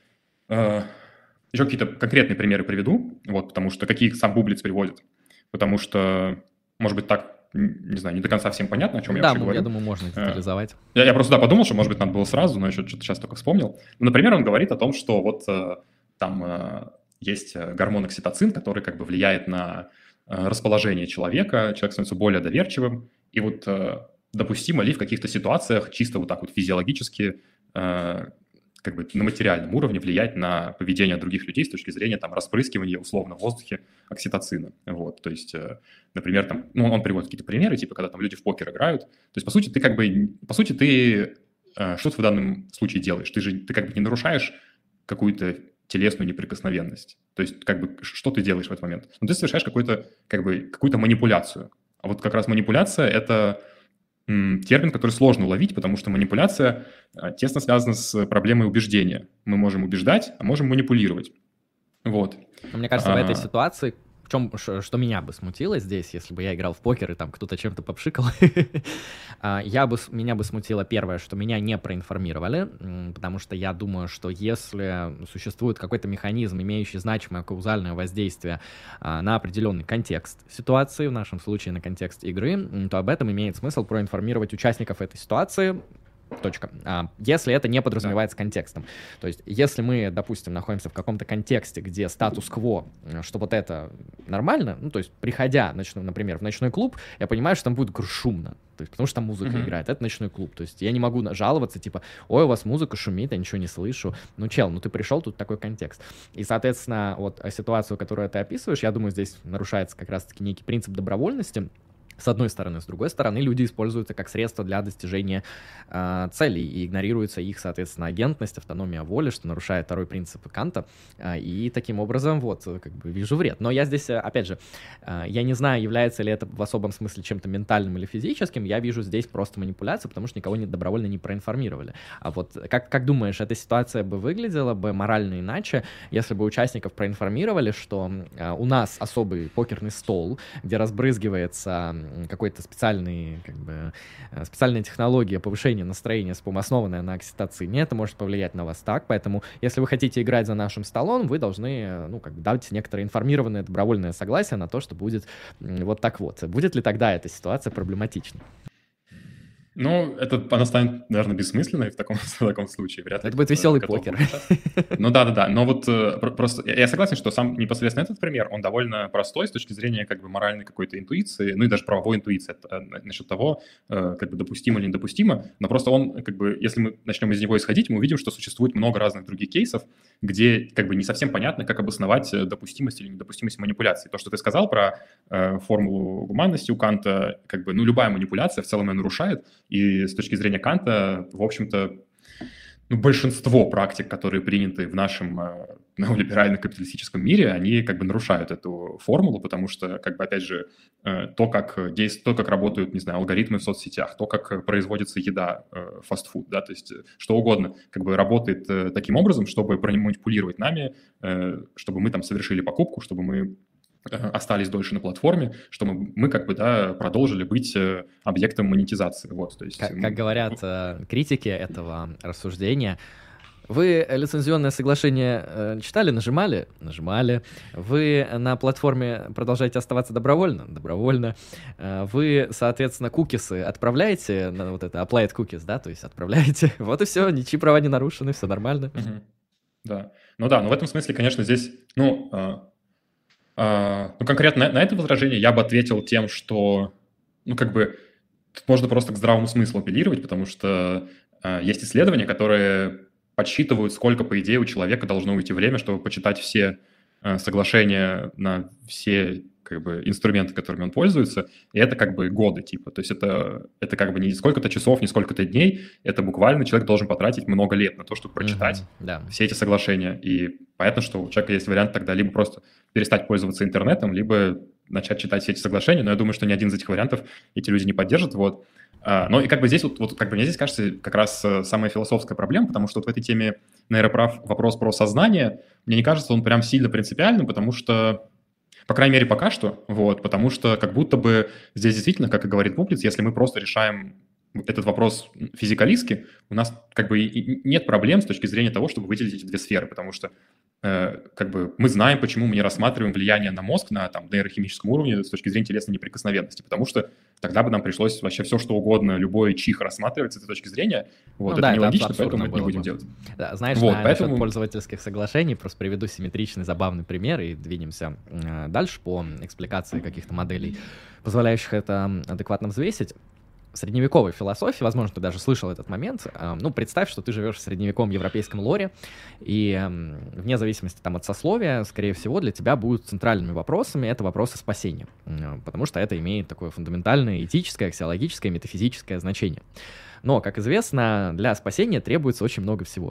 еще какие-то конкретные примеры приведу, потому что какие сам Бублиц приводит, потому что, может быть, так, не знаю, не до конца всем понятно, о чем я вообще говорю. Да, я думаю, можно детализовать. Я просто, подумал, что, может быть, надо было сразу, но еще что-то сейчас только вспомнил. Например, он говорит о том, что там есть гормон окситоцин, который как бы влияет на расположение человека, человек становится более доверчивым, и допустимо ли в каких-то ситуациях чисто физиологически как бы на материальном уровне влиять на поведение других людей с точки зрения там распрыскивания условно в воздухе окситоцина. То есть, например, там, он приводит какие-то примеры, типа, когда там люди в покер играют. То есть, по сути, ты что ты в данном случае делаешь? Ты как бы не нарушаешь какую-то телесную неприкосновенность. То есть, как бы, что ты делаешь в этот момент? Ты совершаешь какую-то манипуляцию. А как раз манипуляция – это термин, который сложно уловить, потому что манипуляция тесно связана с проблемой убеждения. Мы можем убеждать, а можем манипулировать. Мне кажется, в этой ситуации что меня бы смутило здесь, если бы я играл в покер и там кто-то чем-то попшикал, меня бы смутило первое, что меня не проинформировали, потому что я думаю, что если существует какой-то механизм, имеющий значимое каузальное воздействие на определенный контекст ситуации, в нашем случае на контекст игры, то об этом имеет смысл проинформировать участников этой ситуации. Точка. Если это не подразумевается контекстом. То есть, если мы, допустим, находимся в каком-то контексте, где статус-кво, что вот это нормально, ну, то есть, приходя, например, в ночной клуб, я понимаю, что там будет шумно, то есть, потому что там музыка играет, это ночной клуб, то есть, я не могу жаловаться, типа, ой, у вас музыка шумит, я ничего не слышу. Ну, чел, ну, ты пришел, тут такой контекст. И, соответственно, вот ситуацию, которую ты описываешь, я думаю, здесь нарушается как раз-таки некий принцип добровольности, с одной стороны. С другой стороны, люди используются как средство для достижения целей, и игнорируется их, соответственно, агентность, автономия воли, что нарушает второй принцип Канта, и таким образом, вот, как бы вижу вред. Но я здесь, опять же, я не знаю, является ли это в особом смысле чем-то ментальным или физическим, я вижу здесь просто манипуляцию, потому что никого добровольно не проинформировали. А вот как думаешь, эта ситуация бы выглядела бы морально иначе, если бы участников проинформировали, что у нас особый покерный стол, где разбрызгивается какой-то специальная технология повышения настроения, основанная на окситоцине, это может повлиять на вас так, поэтому если вы хотите играть за нашим столом, вы должны, дать некоторое информированное добровольное согласие на то, что будет вот так вот. Будет ли тогда эта ситуация проблематична? Ну, она станет, наверное, бессмысленной в таком случае. Вряд ли это будет веселый покер. Ну да. Но вот просто я согласен, что сам непосредственно этот пример, он довольно простой с точки зрения как бы моральной какой-то интуиции, ну и даже правовой интуиции насчет того, как бы допустимо или недопустимо. Но просто он, как бы, если мы начнем из него исходить, мы увидим, что существует много разных других кейсов, где как бы не совсем понятно, как обосновать допустимость или недопустимость манипуляции. То, что ты сказал про формулу гуманности у Канта, как бы, любая манипуляция в целом ее нарушает. И с точки зрения Канта, в общем-то, большинство практик, которые приняты в нашем неолиберально-капиталистическом мире, они как бы нарушают эту формулу, потому что, как бы, опять же, то, как работают, не знаю, алгоритмы в соцсетях, то, как производится еда, фастфуд, да, то есть что угодно, как бы работает таким образом, чтобы манипулировать нами, чтобы мы там совершили покупку, чтобы мы остались дольше на платформе, чтобы мы как бы, да, продолжили быть объектом монетизации. Вот, то есть, как говорят критики этого рассуждения, вы лицензионное соглашение читали, нажимали? Нажимали. Вы на платформе продолжаете оставаться добровольно? Добровольно. Вы, соответственно, кукисы отправляете на вот это applied cookies, да, то есть отправляете. Вот и все, ничьи права не нарушены, все нормально. Да. Но в этом смысле, конечно, здесь, конкретно на это возражение я бы ответил тем, что, как бы, тут можно просто к здравому смыслу апеллировать, потому что есть исследования, которые подсчитывают, сколько, по идее, у человека должно уйти время, чтобы почитать все соглашения на все, как бы, инструменты, которыми он пользуется, и это как бы годы, типа. То есть это как бы не сколько-то часов, не сколько-то дней, это буквально человек должен потратить много лет на то, чтобы прочитать все эти соглашения. И понятно, что у человека есть вариант тогда либо просто перестать пользоваться интернетом, либо начать читать все эти соглашения, но я думаю, что ни один из этих вариантов эти люди не поддержат, вот. Но и как бы здесь, как бы мне здесь кажется как раз самая философская проблема, потому что вот в этой теме нейроправ вопрос про сознание, мне не кажется он прям сильно принципиальным, потому что, по крайней мере, пока что, вот, потому что как будто бы здесь действительно, как и говорит Пуплиц, если мы просто решаем этот вопрос физикалистски, у нас как бы нет проблем с точки зрения того, чтобы выделить эти две сферы, потому что как бы мы знаем, почему мы не рассматриваем влияние на мозг на нейрохимическом уровне с точки зрения телесной неприкосновенности, потому что тогда бы нам пришлось вообще все, что угодно, любой чих рассматривать с этой точки зрения. Вот, это нелогично, поэтому мы это не будем делать. Да, знаешь, насчет пользовательских соглашений, просто приведу симметричный, забавный пример и двинемся дальше по экспликации каких-то моделей, позволяющих это адекватно взвесить. В средневековой философии, возможно, ты даже слышал этот момент, представь, что ты живешь в средневековом европейском лоре, и вне зависимости от сословия, скорее всего, для тебя будут центральными вопросами это вопросы спасения, потому что это имеет такое фундаментальное этическое, аксиологическое, метафизическое значение. Но, как известно, для спасения требуется очень много всего.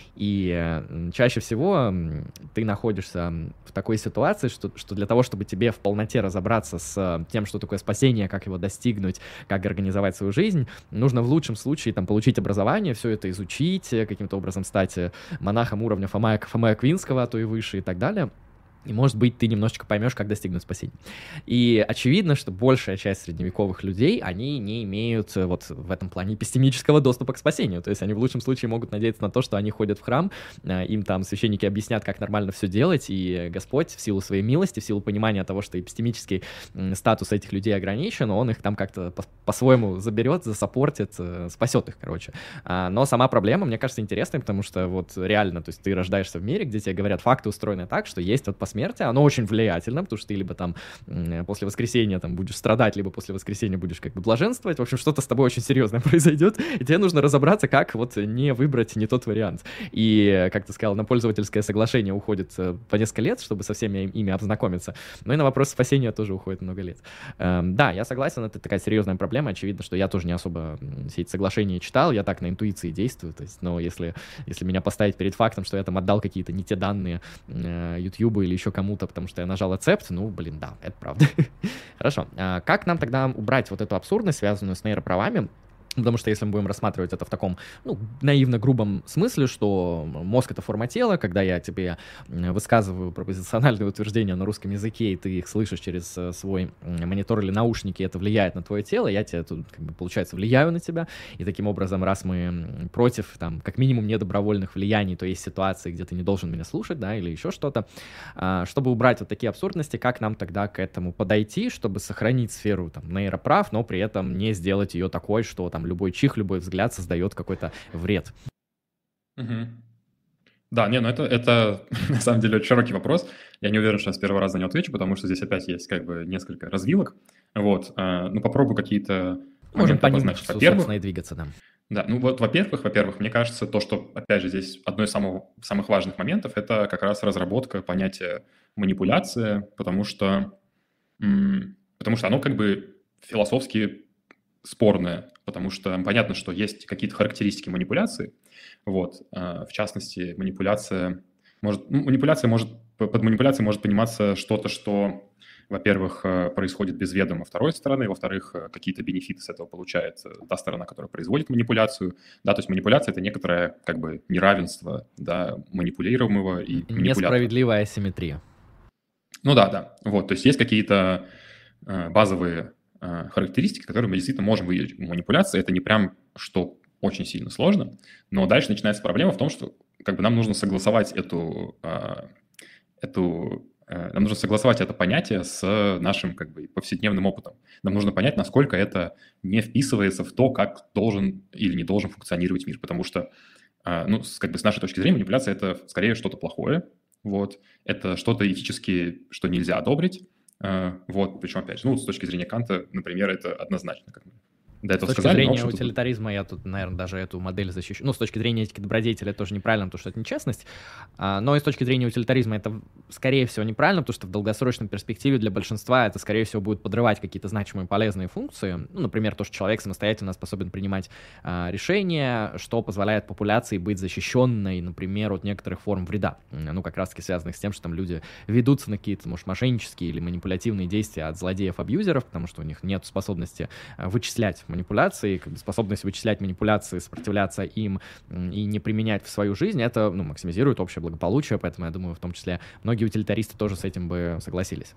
И чаще всего ты находишься в такой ситуации, что для того, чтобы тебе в полноте разобраться с тем, что такое спасение, как его достигнуть, как организовать свою жизнь, нужно в лучшем случае получить образование, все это изучить, каким-то образом стать монахом уровня Фомая Аквинского, а то и выше и так далее. И, может быть, ты немножечко поймешь, как достигнуть спасения. И очевидно, что большая часть средневековых людей, они не имеют вот в этом плане эпистемического доступа к спасению. То есть они в лучшем случае могут надеяться на то, что они ходят в храм, им там священники объяснят, как нормально все делать, и Господь в силу своей милости, в силу понимания того, что эпистемический статус этих людей ограничен, он их там как-то по-своему заберет, засаппортит, спасет их, короче. Но сама проблема, мне кажется, интересной, потому что вот реально, то есть ты рождаешься в мире, где тебе говорят, факты устроены так, что есть вот смерти, оно очень влиятельно, потому что ты либо там после воскресения там будешь страдать, либо после воскресения будешь как бы блаженствовать, в общем, что-то с тобой очень серьезное произойдет, и тебе нужно разобраться, как вот не выбрать не тот вариант. И, как ты сказал, на пользовательское соглашение уходит по несколько лет, чтобы со всеми ими ознакомиться, но и на вопрос спасения тоже уходит много лет. Да, я согласен, это такая серьезная проблема, очевидно, что я тоже не особо все эти соглашения читал, я так на интуиции действую, то есть, но если меня поставить перед фактом, что я там отдал какие-то не те данные YouTube или еще кому-то, потому что я нажал accept, ну, блин, да, это правда. Хорошо. Как нам тогда убрать вот эту абсурдность, связанную с нейроправами? Потому что если мы будем рассматривать это в таком, ну, наивно-грубом смысле, что мозг — это форма тела, когда я тебе высказываю пропозициональные утверждения на русском языке, и ты их слышишь через свой монитор или наушники, это влияет на твое тело, я тебе тут, как бы, получается, влияю на тебя, и таким образом, раз мы против, там, как минимум, недобровольных влияний, то есть ситуации, где ты не должен меня слушать, да, или еще что-то, чтобы убрать вот такие абсурдности, как нам тогда к этому подойти, чтобы сохранить сферу, там, нейроправ, но при этом не сделать ее такой, что там любой чих, любой взгляд создает какой-то вред. Угу. Да, не, ну это на самом деле очень широкий вопрос. Я не уверен, что я с первого раза не отвечу, потому что здесь опять есть как бы несколько развилок. Вот, ну попробую какие-то можем по ним, обозначить. Во-первых, собственно, и двигаться, да. Да, ну вот, во-первых, мне кажется, то, что, опять же, здесь одно из самых важных моментов, это как раз разработка понятия манипуляция, потому что оно как бы философски спорное, потому что понятно, что есть какие-то характеристики манипуляции, вот, в частности, под манипуляцией может пониматься что-то, что, во-первых, происходит без ведома второй стороны, во-вторых, какие-то бенефиты с этого получает та сторона, которая производит манипуляцию, да, то есть манипуляция — это некоторое, как бы, неравенство, да, манипулируемого и манипулятора. Несправедливая асимметрия. Ну да, вот, то есть есть какие-то базовые характеристики, которые мы действительно можем выявить в манипуляции. Это не прям что очень сильно сложно, но дальше начинается проблема в том, что как бы нам нужно согласовать нам нужно согласовать это понятие с нашим как бы повседневным опытом. Нам нужно понять, насколько это не вписывается в то, как должен или не должен функционировать мир, потому что, ну, как бы с нашей точки зрения, манипуляция — это скорее что-то плохое, вот, это что-то этически, что нельзя одобрить, вот, причем, опять же, ну, с точки зрения Канта, например, это однозначно, как бы. До этого с точки сказали, зрения утилитаризма я тут, наверное, даже эту модель защищу. Ну, с точки зрения этики добродетели это тоже неправильно, потому что это нечестность. Но и с точки зрения утилитаризма это, скорее всего, неправильно, потому что в долгосрочной перспективе для большинства это, скорее всего, будет подрывать какие-то значимые полезные функции. Ну, например, то, что человек самостоятельно способен принимать решения, что позволяет популяции быть защищенной, например, от некоторых форм вреда. Ну, как раз-таки связанных с тем, что там люди ведутся на какие-то, может, мошеннические или манипулятивные действия от злодеев-абьюзеров, потому что у них нет способности вычислять манипуляции, как бы способность вычислять манипуляции, сопротивляться им и не применять в свою жизнь, это, ну, максимизирует общее благополучие, поэтому я думаю, в том числе многие утилитаристы тоже с этим бы согласились.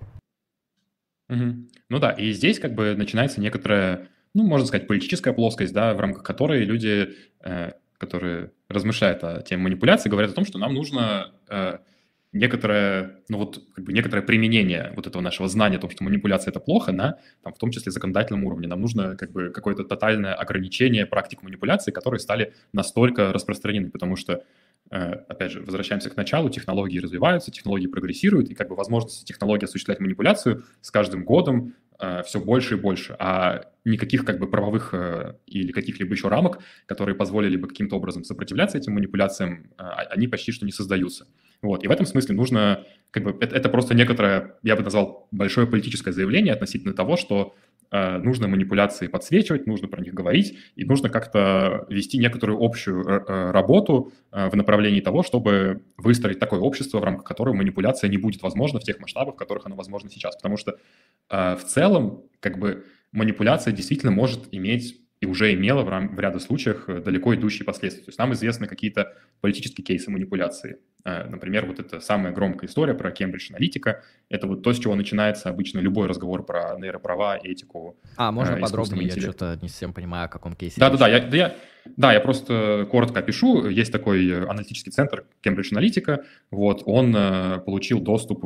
Ну да, и здесь как бы начинается некоторая, ну, можно сказать, политическая плоскость, да, в рамках которой люди, которые размышляют о теме манипуляции, говорят о том, что нам нужно некоторое, ну вот, как бы некоторое применение вот этого нашего знания о том, что манипуляция — это плохо, на, там, в том числе, законодательном уровне. Нам нужно как бы какое-то тотальное ограничение практик манипуляции, которые стали настолько распространены, потому что, опять же, возвращаемся к началу, технологии развиваются, технологии прогрессируют, и как бы возможности технологий осуществлять манипуляцию с каждым годом все больше и больше, а никаких как бы правовых или каких-либо еще рамок, которые позволили бы каким-то образом сопротивляться этим манипуляциям, они почти что не создаются. Вот. И в этом смысле нужно, как бы, это просто некоторое, я бы назвал, большое политическое заявление относительно того, что нужно манипуляции подсвечивать, нужно про них говорить, и нужно как-то вести некоторую общую работу в направлении того, чтобы выстроить такое общество, в рамках которого манипуляция не будет возможна в тех масштабах, в которых она возможна сейчас. Потому что в целом, как бы, манипуляция действительно может иметь и уже имела в ряде случаев далеко идущие последствия. То есть нам известны какие-то политические кейсы манипуляции. Например, вот эта самая громкая история про Cambridge Analytica, это вот то, с чего начинается обычно любой разговор про нейроправа, этику, Можно искусственного подробнее? Я интеллекта. что-то не совсем понимаю, о каком кейсе речь. Да, я просто коротко опишу. Есть такой аналитический центр Cambridge Analytica, вот, он получил доступ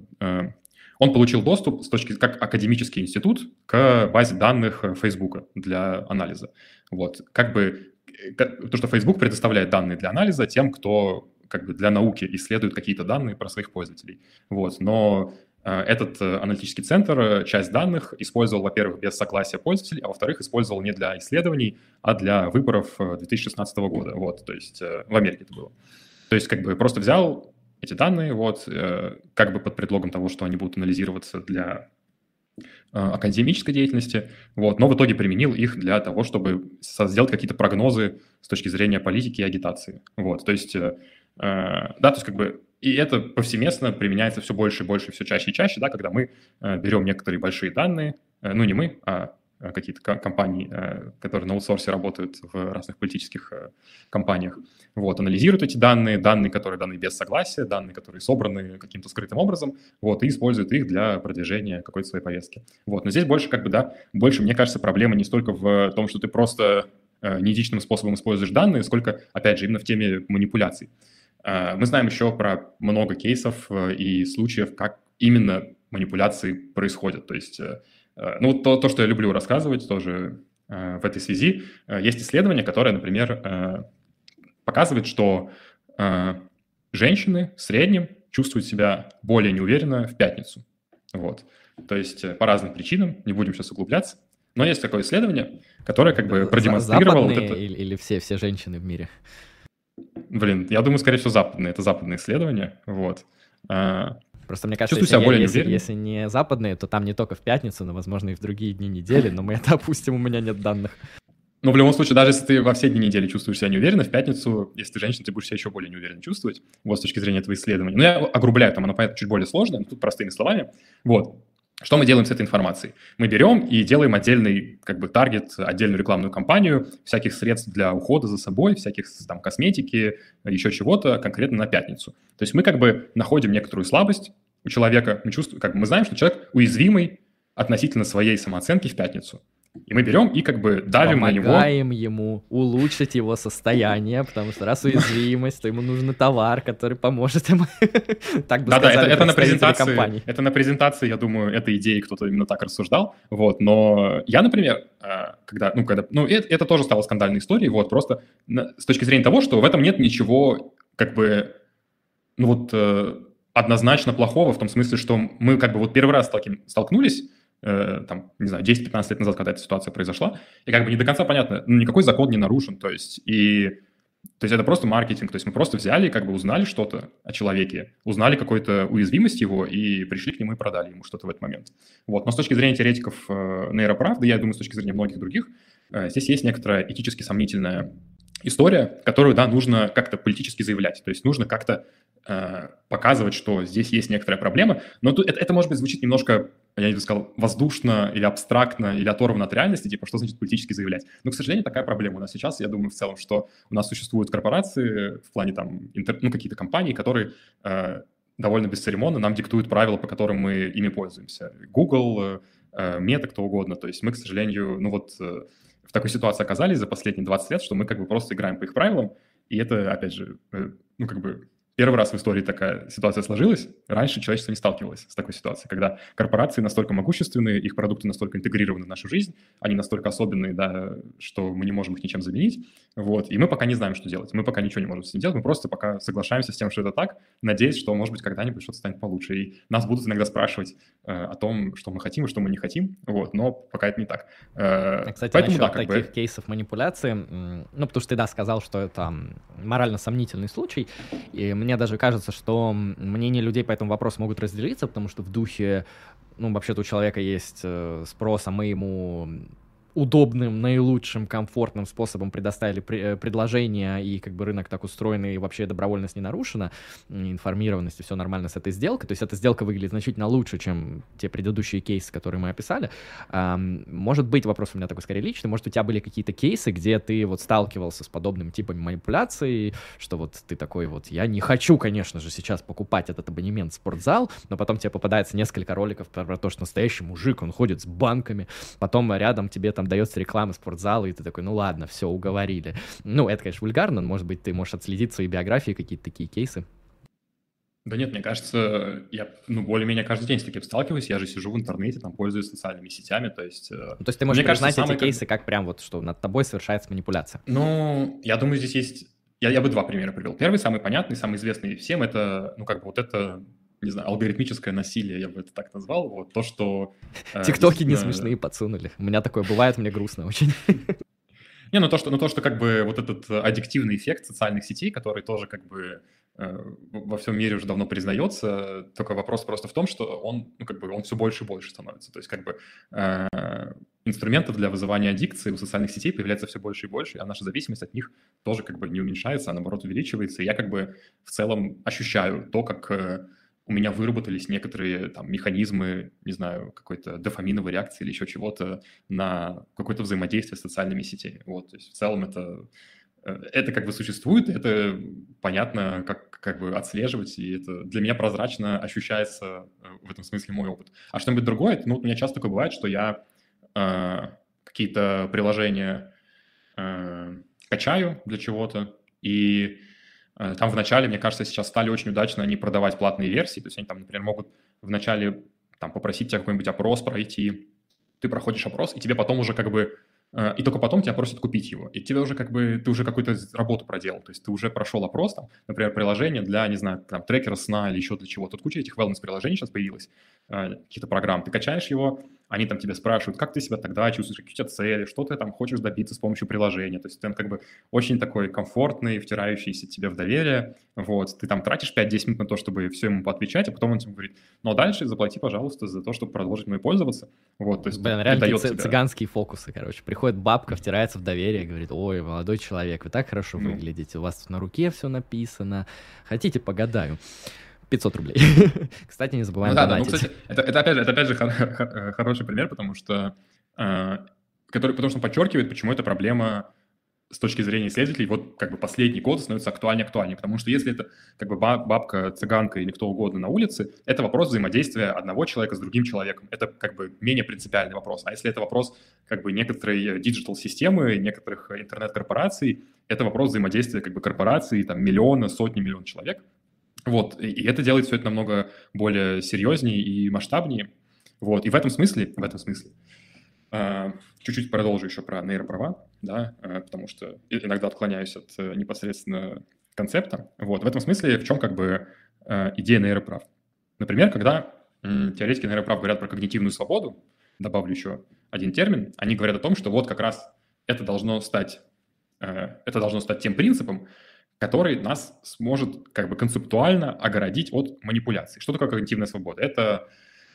с точки как академический институт к базе данных Facebook для анализа. Вот, как бы то, что Facebook предоставляет данные для анализа тем, кто как бы для науки исследует какие-то данные про своих пользователей. Вот, но этот аналитический центр часть данных использовал, во-первых, без согласия пользователей, а во-вторых, использовал не для исследований, а для выборов 2016 года. Вот, то есть в Америке это было. То есть как бы просто взял эти данные, вот, как бы под предлогом того, что они будут анализироваться для академической деятельности, вот, но в итоге применил их для того, чтобы сделать какие-то прогнозы с точки зрения политики и агитации. Вот, то есть, да, то есть как бы и это повсеместно применяется все больше и больше, все чаще и чаще, да, когда мы берем некоторые большие данные, ну не мы, а какие-то компании, которые на аутсорсе работают в разных политических компаниях, вот, анализируют эти данные, которые даны без согласия, данные, которые собраны каким-то скрытым образом, вот, и используют их для продвижения какой-то своей повестки. Вот, но здесь больше, как бы, да, больше, мне кажется, проблема не столько в том, что ты просто неэтичным способом используешь данные, сколько, опять же, именно в теме манипуляций. Мы знаем еще про много кейсов и случаев, как именно манипуляции происходят. То есть, ну, то, что я люблю рассказывать тоже в этой связи, есть исследование, которое, например, показывает, что женщины в среднем чувствуют себя более неуверенно в пятницу. Вот. То есть по разным причинам, не будем сейчас углубляться, но есть такое исследование, которое как бы продемонстрировало... Западные вот это... или все женщины в мире? Блин, я думаю, скорее всего, западные. Это западные исследования, вот. Просто мне кажется, если не западные, то там не только в пятницу, но, возможно, и в другие дни недели, но мы это опустим, у меня нет данных. Но в любом случае, даже если ты во все дни недели чувствуешь себя неуверенно, в пятницу, если ты женщина, ты будешь себя еще более неуверенно чувствовать, вот, с точки зрения этого исследования. Но я огрубляю, там оно, понятно, чуть более сложное, но тут простыми словами. Вот. Что мы делаем с этой информацией? Мы берем и делаем отдельный, как бы, таргет, отдельную рекламную кампанию всяких средств для ухода за собой, всяких там косметики, еще чего-то конкретно на пятницу. То есть мы как бы находим некоторую слабость у человека, мы чувствуем, как бы мы знаем, что человек уязвимый относительно своей самооценки в пятницу. И мы берем и как бы давим на него... Помогаем ему улучшить его состояние, потому что раз уязвимость, то ему нужен товар, который поможет ему. Так бы сказали представители компании. Это на презентации, я думаю, этой идеей кто-то именно так рассуждал. Вот, но я, например, это тоже стало скандальной историей, вот, просто с точки зрения того, что в этом нет ничего, как бы, однозначно плохого, в том смысле, что мы как бы вот первый раз столкнулись, там, не знаю, 10-15 лет назад, когда эта ситуация произошла, и как бы не до конца понятно, никакой закон не нарушен, то есть это просто маркетинг, то есть мы просто взяли и как бы узнали что-то о человеке, узнали какую-то уязвимость его и пришли к нему и продали ему что-то в этот момент. Вот, но с точки зрения теоретиков нейроправ, да, я думаю, с точки зрения многих других, здесь есть некоторая этически сомнительная история, которую, да, нужно как-то политически заявлять, то есть нужно как-то показывать, что здесь есть некоторая проблема, но тут это, может быть, звучит немножко, я не бы сказал, воздушно или абстрактно, или оторвано от реальности, типа, что значит политически заявлять. Но, к сожалению, такая проблема у нас сейчас, я думаю, в целом, что у нас существуют корпорации в плане, там, какие-то компании, которые довольно бесцеремонно нам диктуют правила, по которым мы ими пользуемся. Google, Meta, кто угодно. То есть мы, к сожалению, в такой ситуации оказались за последние 20 лет, что мы как бы просто играем по их правилам, и это, опять же, первый раз в истории такая ситуация сложилась. Раньше человечество не сталкивалось с такой ситуацией, когда корпорации настолько могущественные, их продукты настолько интегрированы в нашу жизнь, они настолько особенные, да, что мы не можем их ничем заменить. Вот. И мы пока не знаем, что делать. Мы пока ничего не можем с этим делать, мы просто пока соглашаемся с тем, что это так, надеясь, что, может быть, когда-нибудь что-то станет получше. И нас будут иногда спрашивать о том, что мы хотим и что мы не хотим, вот. Но пока это не так. Кстати, поэтому, насчет таких кейсов манипуляции, потому что ты, да, сказал, что это морально сомнительный случай, и мне даже кажется, что мнения людей по этому вопросу могут разделиться, потому что в духе, вообще-то у человека есть спрос, а мы ему удобным, наилучшим, комфортным способом предоставили предложение, и как бы рынок так устроен, и вообще добровольность не нарушена, информированность, и все нормально с этой сделкой. То есть эта сделка выглядит значительно лучше, чем те предыдущие кейсы, которые мы описали. Может быть, вопрос у меня такой скорее личный, может, у тебя были какие-то кейсы, где ты вот сталкивался с подобным типом манипуляций, что вот ты такой вот, я не хочу, конечно же, сейчас покупать этот абонемент в спортзал, но потом тебе попадается несколько роликов про то, что настоящий мужик, он ходит с банками, потом рядом тебе там дается реклама спортзала, и ты такой, ну ладно, все, уговорили. Ну, это, конечно, вульгарно, но, может быть, ты можешь отследить в своей биографии какие-то такие кейсы. Да нет, мне кажется, я, более-менее каждый день с таким сталкиваюсь, я же сижу в интернете, там, пользуюсь социальными сетями, то есть... То есть ты можешь признать эти кейсы как прям вот, что над тобой совершается манипуляция? Ну, я думаю, здесь есть... Я бы два примера привел. Первый, самый понятный, самый известный всем, это, это, не знаю, алгоритмическое насилие, я бы это так назвал, вот то, что... Тиктоки не смешные подсунули. У меня такое бывает, мне грустно очень. Не, то, что как бы вот этот аддиктивный эффект социальных сетей, который тоже как бы во всем мире уже давно признается, только вопрос просто в том, что он все больше и больше становится. То есть как бы инструментов для вызывания аддикции у социальных сетей появляется все больше и больше, а наша зависимость от них тоже как бы не уменьшается, а наоборот увеличивается. И я как бы в целом ощущаю то, как у меня выработались некоторые там механизмы, не знаю, какой-то дофаминовой реакции или еще чего-то на какое-то взаимодействие с социальными сетями. Вот, то есть в целом это как бы существует, это понятно, как бы отслеживать, и это для меня прозрачно ощущается в этом смысле мой опыт. А что-нибудь другое, у меня часто такое бывает, что я какие-то приложения качаю для чего-то, и там вначале, мне кажется, сейчас стали очень удачно они продавать платные версии, то есть они там, например, могут вначале там попросить тебя какой-нибудь опрос пройти, ты проходишь опрос, и тебе потом уже как бы, и только потом тебя просят купить его, и тебе уже как бы, ты уже какую-то работу проделал, то есть ты уже прошел опрос, там, например, приложение для, не знаю, там, трекера сна или еще для чего. Тут куча этих wellness-приложений сейчас появилась, каких-то программ, ты качаешь его, они там тебя спрашивают, как ты себя тогда чувствуешь, какие у тебя цели, что ты там хочешь добиться с помощью приложения. То есть ты как бы очень такой комфортный, втирающийся тебе в доверие. Вот, ты там тратишь 5-10 минут на то, чтобы все ему поотвечать, а потом он тебе говорит, ну а дальше заплати, пожалуйста, за то, чтобы продолжить мной пользоваться. Вот, то есть блин, реально цыганские фокусы, короче. Приходит бабка, втирается в доверие, говорит, ой, молодой человек, вы так хорошо выглядите, у вас на руке все написано, хотите, погадаю. 500 рублей. Кстати, не забываем донатить. Кстати, это опять же хороший пример, потому что он подчеркивает, почему эта проблема с точки зрения исследователей вот как бы последний год становится актуальнее, потому что если это как бы бабка, цыганка или кто угодно на улице, это вопрос взаимодействия одного человека с другим человеком. Это как бы менее принципиальный вопрос. А если это вопрос как бы некоторой диджитал-системы, некоторых интернет-корпораций, это вопрос взаимодействия как бы корпораций, там миллиона, сотни миллионов человек. Вот, и это делает все это намного более серьезнее и масштабнее. Вот, и в этом смысле, чуть-чуть продолжу еще про нейроправа, да, потому что иногда отклоняюсь от непосредственно концепта. Вот, в этом смысле в чем как бы идея нейроправ? Например, когда теоретики нейроправ говорят про когнитивную свободу, добавлю еще один термин, они говорят о том, что вот как раз это должно стать тем принципом, который нас сможет как бы концептуально огородить от манипуляций. Что такое когнитивная свобода? Это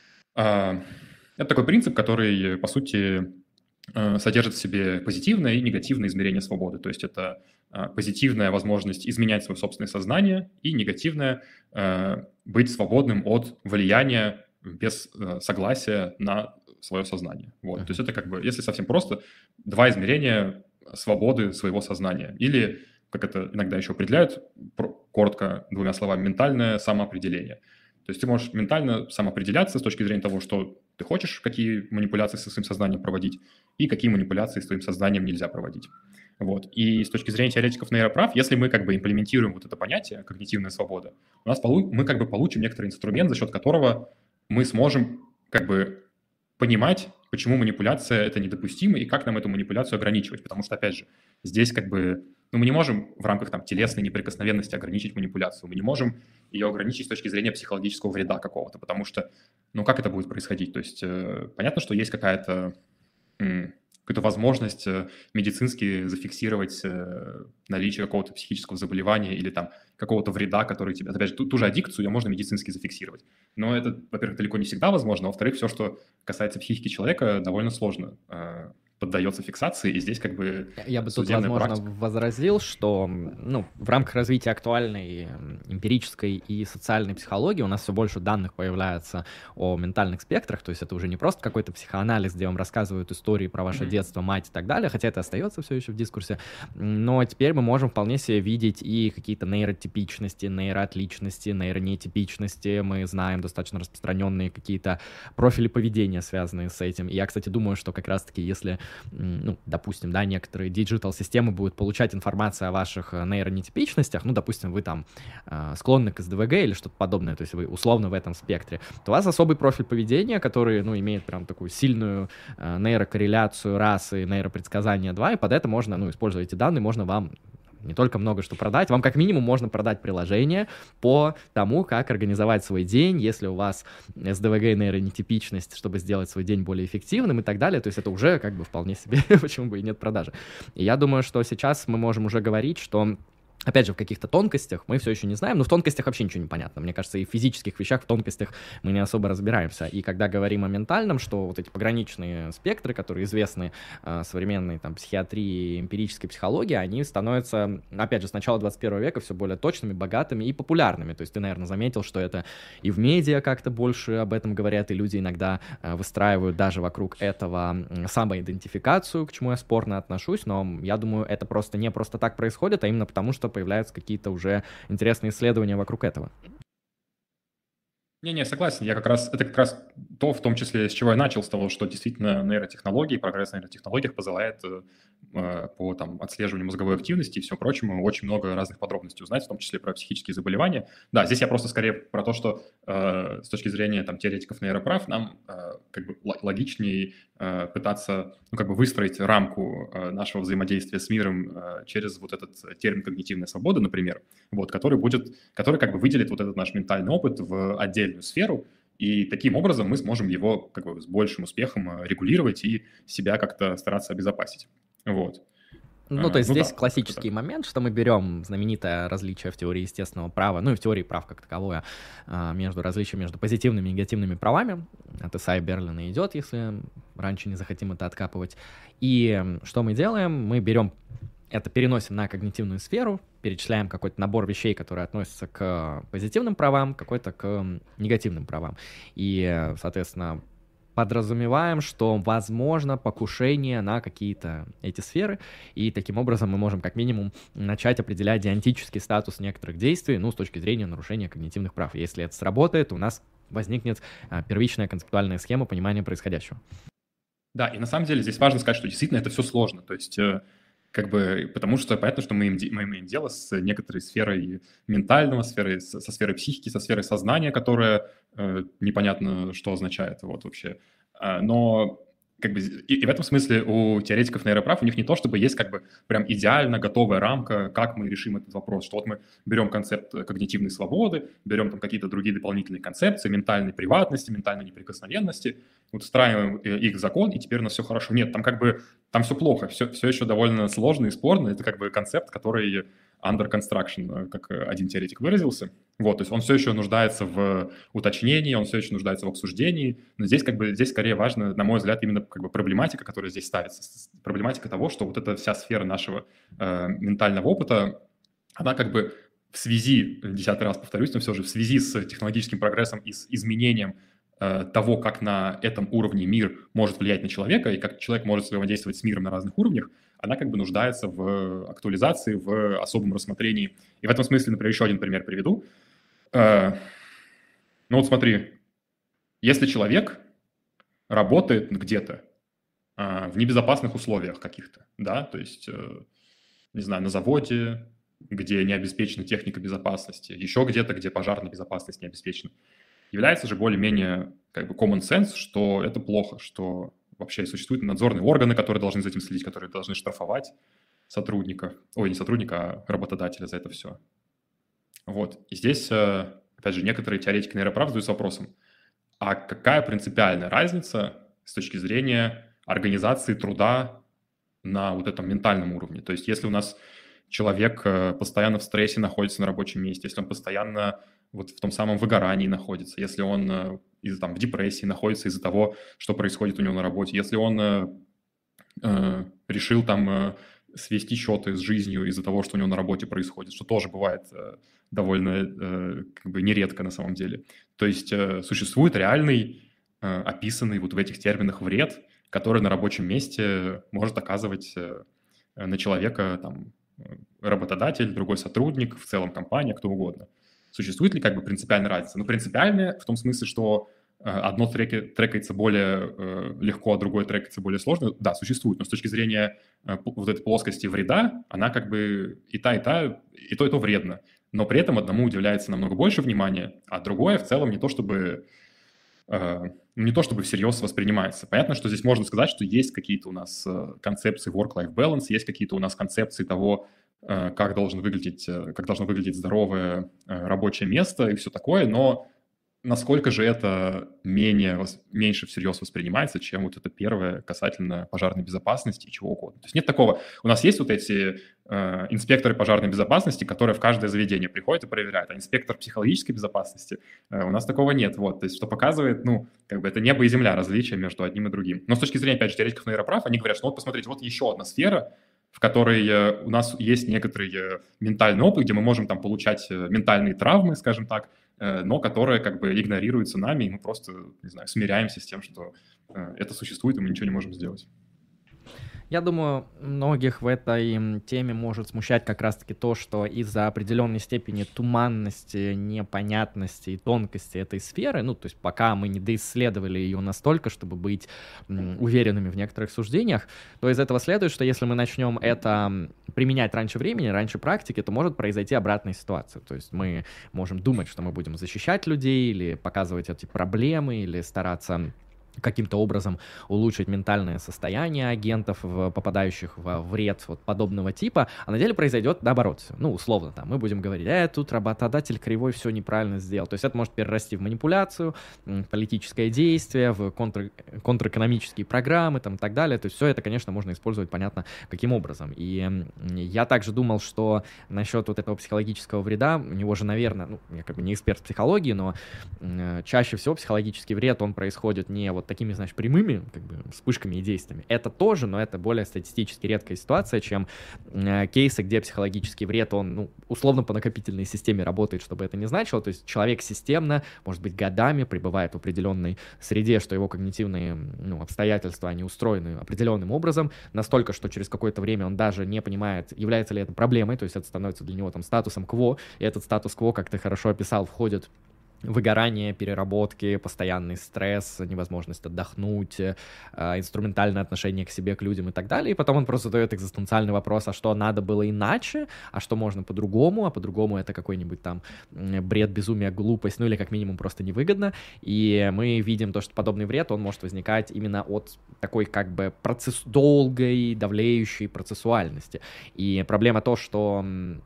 такой принцип, который, по сути, содержит в себе позитивное и негативное измерение свободы. То есть это позитивная возможность изменять свое собственное сознание и негативная быть свободным от влияния без согласия на свое сознание. Вот. То есть это как бы, если совсем просто, два измерения свободы своего сознания. Или как это иногда еще определяют, коротко, двумя словами, ментальное самоопределение. То есть ты можешь ментально самоопределяться с точки зрения того, что ты хочешь, какие манипуляции со своим сознанием проводить, и какие манипуляции с твоим сознанием нельзя проводить. Вот. И с точки зрения теоретиков нейроправ, если мы как бы имплементируем вот это понятие когнитивная свобода, мы как бы получим некоторый инструмент, за счет которого мы сможем как бы понимать, почему манипуляция – это недопустимо, и как нам эту манипуляцию ограничивать. Потому что, опять же, здесь как бы мы не можем в рамках там телесной неприкосновенности ограничить манипуляцию, мы не можем ее ограничить с точки зрения психологического вреда какого-то, потому что, как это будет происходить? То есть понятно, что есть какая-то возможность медицински зафиксировать наличие какого-то психического заболевания или там какого-то вреда, который тебе... Опять же, ту же аддикцию ее можно медицински зафиксировать. Но это, во-первых, далеко не всегда возможно, а во-вторых, все, что касается психики человека, довольно сложно поддается фиксации, и здесь как бы Я бы тут, судебная возможно, практика. возразил, что ну, в рамках развития актуальной эмпирической и социальной психологии у нас все больше данных появляется о ментальных спектрах, то есть это уже не просто какой-то психоанализ, где вам рассказывают истории про ваше детство, мать и так далее, хотя это остается все еще в дискурсе, но теперь мы можем вполне себе видеть и какие-то нейротипичности, нейроотличности, нейронетипичности, мы знаем достаточно распространенные какие-то профили поведения, связанные с этим. И я, кстати, думаю, что как раз-таки если, ну, допустим, да, некоторые диджитал-системы будут получать информацию о ваших нейронетипичностях, ну, допустим, вы там склонны к СДВГ или что-то подобное, то есть вы условно в этом спектре, то у вас особый профиль поведения, который, ну, имеет прям такую сильную нейрокорреляцию расы, нейропредсказания 2, и под это можно, ну, использовать эти данные, можно вам не только много что продать, вам как минимум можно продать приложение по тому, как организовать свой день, если у вас СДВГ и нейронетипичность, чтобы сделать свой день более эффективным и так далее, то есть это уже как бы вполне себе, почему бы и нет продажи. И я думаю, что сейчас мы можем уже говорить, что опять же, в каких-то тонкостях мы все еще не знаем, но в тонкостях вообще ничего не понятно. Мне кажется, и в физических вещах, в тонкостях мы не особо разбираемся. И когда говорим о ментальном, что вот эти пограничные спектры, которые известны современной там, психиатрии и эмпирической психологии, они становятся, опять же, с начала 21 века все более точными, богатыми и популярными. То есть ты, наверное, заметил, что это и в медиа как-то больше об этом говорят, и люди иногда выстраивают даже вокруг этого самоидентификацию, к чему я спорно отношусь, но я думаю, это просто не просто так происходит, а именно потому, что появляются какие-то уже интересные исследования вокруг этого. Не, согласен. Это как раз то, в том числе, с чего я начал, с того, что действительно нейротехнологии, прогресс в нейротехнологиях позволяет по там, отслеживанию мозговой активности и всему прочему очень много разных подробностей узнать, в том числе про психические заболевания. Да, здесь я просто скорее про то, что с точки зрения там, теоретиков нейроправ нам как бы логичнее пытаться ну, как бы выстроить рамку нашего взаимодействия с миром через вот этот термин когнитивная свобода, например, вот, который как бы выделит вот этот наш ментальный опыт в отдельную сферу, и таким образом мы сможем его как бы с большим успехом регулировать и себя как-то стараться обезопасить. Вот. Ну, то есть Ну здесь да, классический как-то момент, что мы берем знаменитое различие в теории естественного права, ну и в теории прав как таковое, между различием между позитивными и негативными правами. От Исайи Берлина идет, если раньше не захотим это откапывать. И что мы делаем? Мы берем это, переносим на когнитивную сферу, перечисляем какой-то набор вещей, которые относятся к позитивным правам, какой-то к негативным правам. И, соответственно, подразумеваем, что возможно покушение на какие-то эти сферы, и таким образом мы можем как минимум начать определять диантический статус некоторых действий, ну, с точки зрения нарушения когнитивных прав. Если это сработает, у нас возникнет первичная концептуальная схема понимания происходящего. Да, и на самом деле здесь важно сказать, что действительно это все сложно, то есть как бы, потому что понятно, что мы имеем дело с некоторой сферой ментального, со сферой психики, со сферой сознания, которая непонятно, что означает вот вообще. Но как бы, и в этом смысле у теоретиков нейроправ у них не то, чтобы есть как бы прям идеально готовая рамка, как мы решим этот вопрос, что вот мы берем концепт когнитивной свободы, берем там какие-то другие дополнительные концепции, ментальной приватности, ментальной неприкосновенности, вот встраиваем их в закон, и теперь у нас все хорошо. Нет, там как бы, там все плохо, все еще довольно сложно и спорно, это как бы концепт, который under construction, как один теоретик выразился. Вот, то есть он все еще нуждается в уточнении, он все еще нуждается в обсуждении, но здесь как бы, здесь скорее важно, на мой взгляд, именно как бы проблематика, которая здесь ставится, проблематика того, что вот эта вся сфера нашего ментального опыта, она как бы в связи, 10-й раз повторюсь, но все же в связи с технологическим прогрессом и с изменением того, как на этом уровне мир может влиять на человека и как человек может взаимодействовать с миром на разных уровнях, она как бы нуждается в актуализации, в особом рассмотрении. И в этом смысле, например, еще один пример приведу. Ну вот смотри, если человек работает где-то в небезопасных условиях каких-то, да, то есть, не знаю, на заводе, где не обеспечена техника безопасности, еще где-то, где пожарная безопасность не обеспечена, является же более-менее как бы common sense, что это плохо, что вообще существуют надзорные органы, которые должны за этим следить, которые должны штрафовать сотрудника, не сотрудника, а работодателя за это все. Вот. И здесь, опять же, некоторые теоретики нейроправ задаются вопросом, а какая принципиальная разница с точки зрения организации труда на вот этом ментальном уровне? То есть если у нас человек постоянно в стрессе находится на рабочем месте, если он постоянно вот в том самом выгорании находится, если он в депрессии находится из-за того, что происходит у него на работе, если он решил там свести счеты с жизнью из-за того, что у него на работе происходит, что тоже бывает довольно как бы нередко на самом деле. То есть существует реальный, описанный вот в этих терминах вред, который на рабочем месте может оказывать на человека там работодатель, другой сотрудник, в целом компания, кто угодно. Существует ли как бы принципиальная разница? Ну, принципиальная в том смысле, что одно трекается более легко, а другое трекается более сложно. Да, существует, но с точки зрения вот этой плоскости вреда, она как бы и то вредно. Но при этом одному уделяется намного больше внимания, а другое в целом не то чтобы всерьез воспринимается. Понятно, что здесь можно сказать, что есть какие-то у нас концепции work-life balance, есть какие-то у нас концепции того, как должно выглядеть здоровое рабочее место и все такое, но насколько же это меньше всерьез воспринимается, чем вот это первое касательно пожарной безопасности и чего угодно. То есть нет такого. У нас есть вот эти инспекторы пожарной безопасности, которые в каждое заведение приходят и проверяют, а инспектор психологической безопасности у нас такого нет. Вот. То есть что показывает, ну, как бы это небо и земля различия между одним и другим. Но с точки зрения, опять же, теоретиков нейроправ, они говорят, что вот посмотрите, вот еще одна сфера, в которой у нас есть некоторый ментальный опыт, где мы можем там получать ментальные травмы, скажем так, но которая как бы игнорируется нами, и мы просто, не знаю, смиряемся с тем, что это существует, и мы ничего не можем сделать. Я думаю, многих в этой теме может смущать как раз-таки то, что из-за определенной степени туманности, непонятности и тонкости этой сферы, ну, то есть пока мы не доисследовали ее настолько, чтобы быть уверенными в некоторых суждениях, то из этого следует, что если мы начнем это применять раньше времени, раньше практики, то может произойти обратная ситуация. То есть мы можем думать, что мы будем защищать людей или показывать эти проблемы, или стараться каким-то образом улучшить ментальное состояние агентов, попадающих в вред вот подобного типа, а на деле произойдет наоборот. Ну, условно, там, мы будем говорить, тут работодатель кривой все неправильно сделал. То есть это может перерасти в манипуляцию, политическое действие, в контрэкономические программы там, и так далее. То есть все это, конечно, можно использовать, понятно, каким образом. И я также думал, что насчет вот этого психологического вреда, у него же, наверное, ну, я как бы не эксперт в психологии, но чаще всего психологический вред, он происходит не вот такими, значит, прямыми как бы вспышками и действиями. Это тоже, но это более статистически редкая ситуация, чем кейсы, где психологический вред, он, ну, условно по накопительной системе работает, чтобы это не значило. То есть человек системно, может быть, годами пребывает в определенной среде, что его когнитивные, ну, обстоятельства, они устроены определенным образом, настолько, что через какое-то время он даже не понимает, является ли это проблемой, то есть это становится для него там статусом кво, и этот статус-кво, как ты хорошо описал, входит выгорание, переработки, постоянный стресс, невозможность отдохнуть, инструментальное отношение к себе, к людям и так далее. И потом он просто задает экзистенциальный вопрос, а что надо было иначе, а что можно по-другому, а по-другому это какой-нибудь там бред, безумие, глупость, ну или как минимум просто невыгодно. И мы видим то, что подобный вред, он может возникать именно от такой как бы долгой, давлеющей процессуальности. И проблема то, что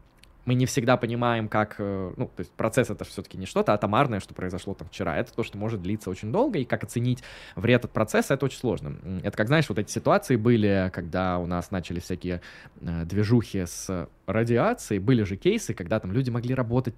мы не всегда понимаем, как, ну, то есть процесс это все-таки не что-то атомарное, что произошло там вчера, это то, что может длиться очень долго, и как оценить вред от процесса, это очень сложно. Это как, знаешь, вот эти ситуации были, когда у нас начали всякие движухи с радиацией, были же кейсы, когда там люди могли работать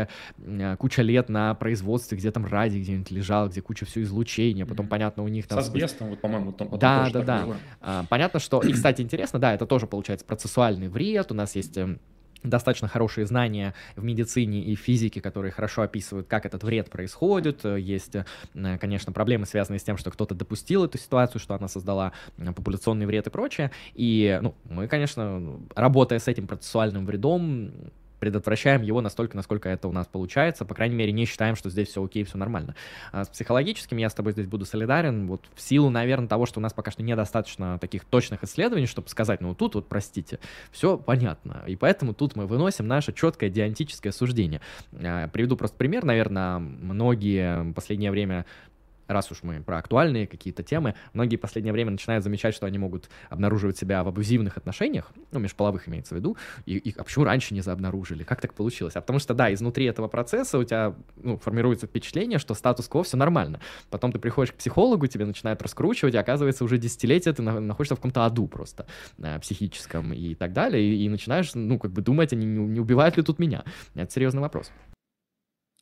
куча лет на производстве, где там радий где-нибудь лежал, где куча все излучения, потом, понятно, у них там... С асбестом, вот, по-моему, там да, тоже да, так было. Понятно, что... И, кстати, интересно, да, это тоже, получается, процессуальный вред, у нас есть достаточно хорошие знания в медицине и физике, которые хорошо описывают, как этот вред происходит. Есть, конечно, проблемы, связанные с тем, что кто-то допустил эту ситуацию, что она создала популяционный вред и прочее. И, ну, мы, конечно, работая с этим процессуальным вредом, предотвращаем его настолько, насколько это у нас получается. По крайней мере, не считаем, что здесь все окей, все нормально. А с психологическим я с тобой здесь буду солидарен. Вот в силу, наверное, того, что у нас пока что недостаточно таких точных исследований, чтобы сказать, ну тут вот, простите, все понятно. И поэтому тут мы выносим наше четкое диантическое суждение. Приведу просто пример. Наверное, многие в последнее время, раз уж мы про актуальные какие-то темы, многие в последнее время начинают замечать, что они могут обнаруживать себя в абузивных отношениях, ну, межполовых имеется в виду, а почему раньше не заобнаружили? Как так получилось? А потому что, да, изнутри этого процесса у тебя, ну, формируется впечатление, что статус-кво все нормально. Потом ты приходишь к психологу, тебе начинают раскручивать, и оказывается, уже десятилетия ты находишься в каком-то аду просто психическом и так далее, и начинаешь, ну, как бы думать, а не убивают ли тут меня? Это серьезный вопрос.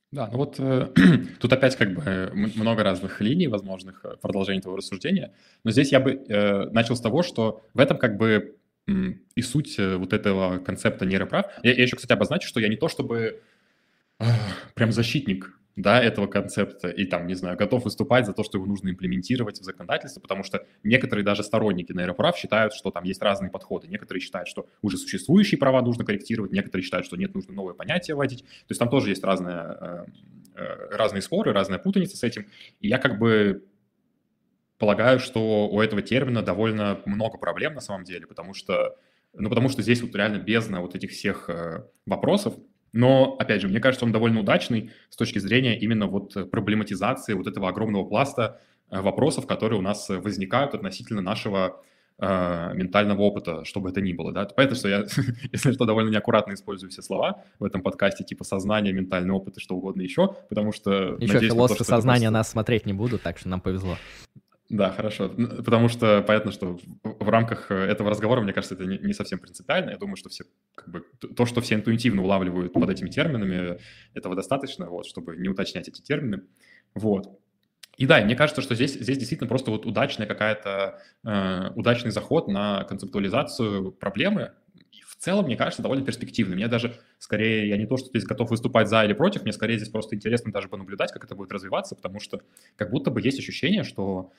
Да, ну вот тут опять как бы много разных линий возможных продолжений твоего рассуждения, но здесь я бы начал с того, что в этом как бы и суть вот этого концепта нейроправ. Я еще, кстати, обозначу, что я не то чтобы прям защитник, да, этого концепта и там, не знаю, готов выступать за то, что его нужно имплементировать в законодательство, потому что некоторые даже сторонники нейроправ считают, что там есть разные подходы. Некоторые считают, что уже существующие права нужно корректировать, некоторые считают, что нет, нужно новое понятие вводить. То есть там тоже есть разные споры, разная путаница с этим. И я как бы полагаю, что у этого термина довольно много проблем на самом деле, потому что здесь вот реально бездна вот этих всех вопросов. Но, опять же, мне кажется, он довольно удачный с точки зрения именно вот проблематизации вот этого огромного пласта вопросов, которые у нас возникают относительно нашего ментального опыта, что бы это ни было, да. Понятно, что я, если что, довольно неаккуратно использую все слова в этом подкасте, типа сознание, ментальный опыт и что угодно еще, потому что... Еще надеюсь на то, философы что это сознания просто... нас смотреть не будут, так что нам повезло. Да, хорошо. Потому что понятно, что в рамках этого разговора, мне кажется, это не совсем принципиально. Я думаю, что все, как бы, то, что все интуитивно улавливают под этими терминами, этого достаточно, вот, чтобы не уточнять эти термины. Вот. И да, и мне кажется, что здесь действительно просто вот удачная какая-то, удачный заход на концептуализацию проблемы. И в целом, мне кажется, довольно перспективный. Мне даже, скорее, я не то, что здесь готов выступать за или против, мне скорее здесь просто интересно даже понаблюдать, как это будет развиваться, потому что как будто бы есть ощущение, что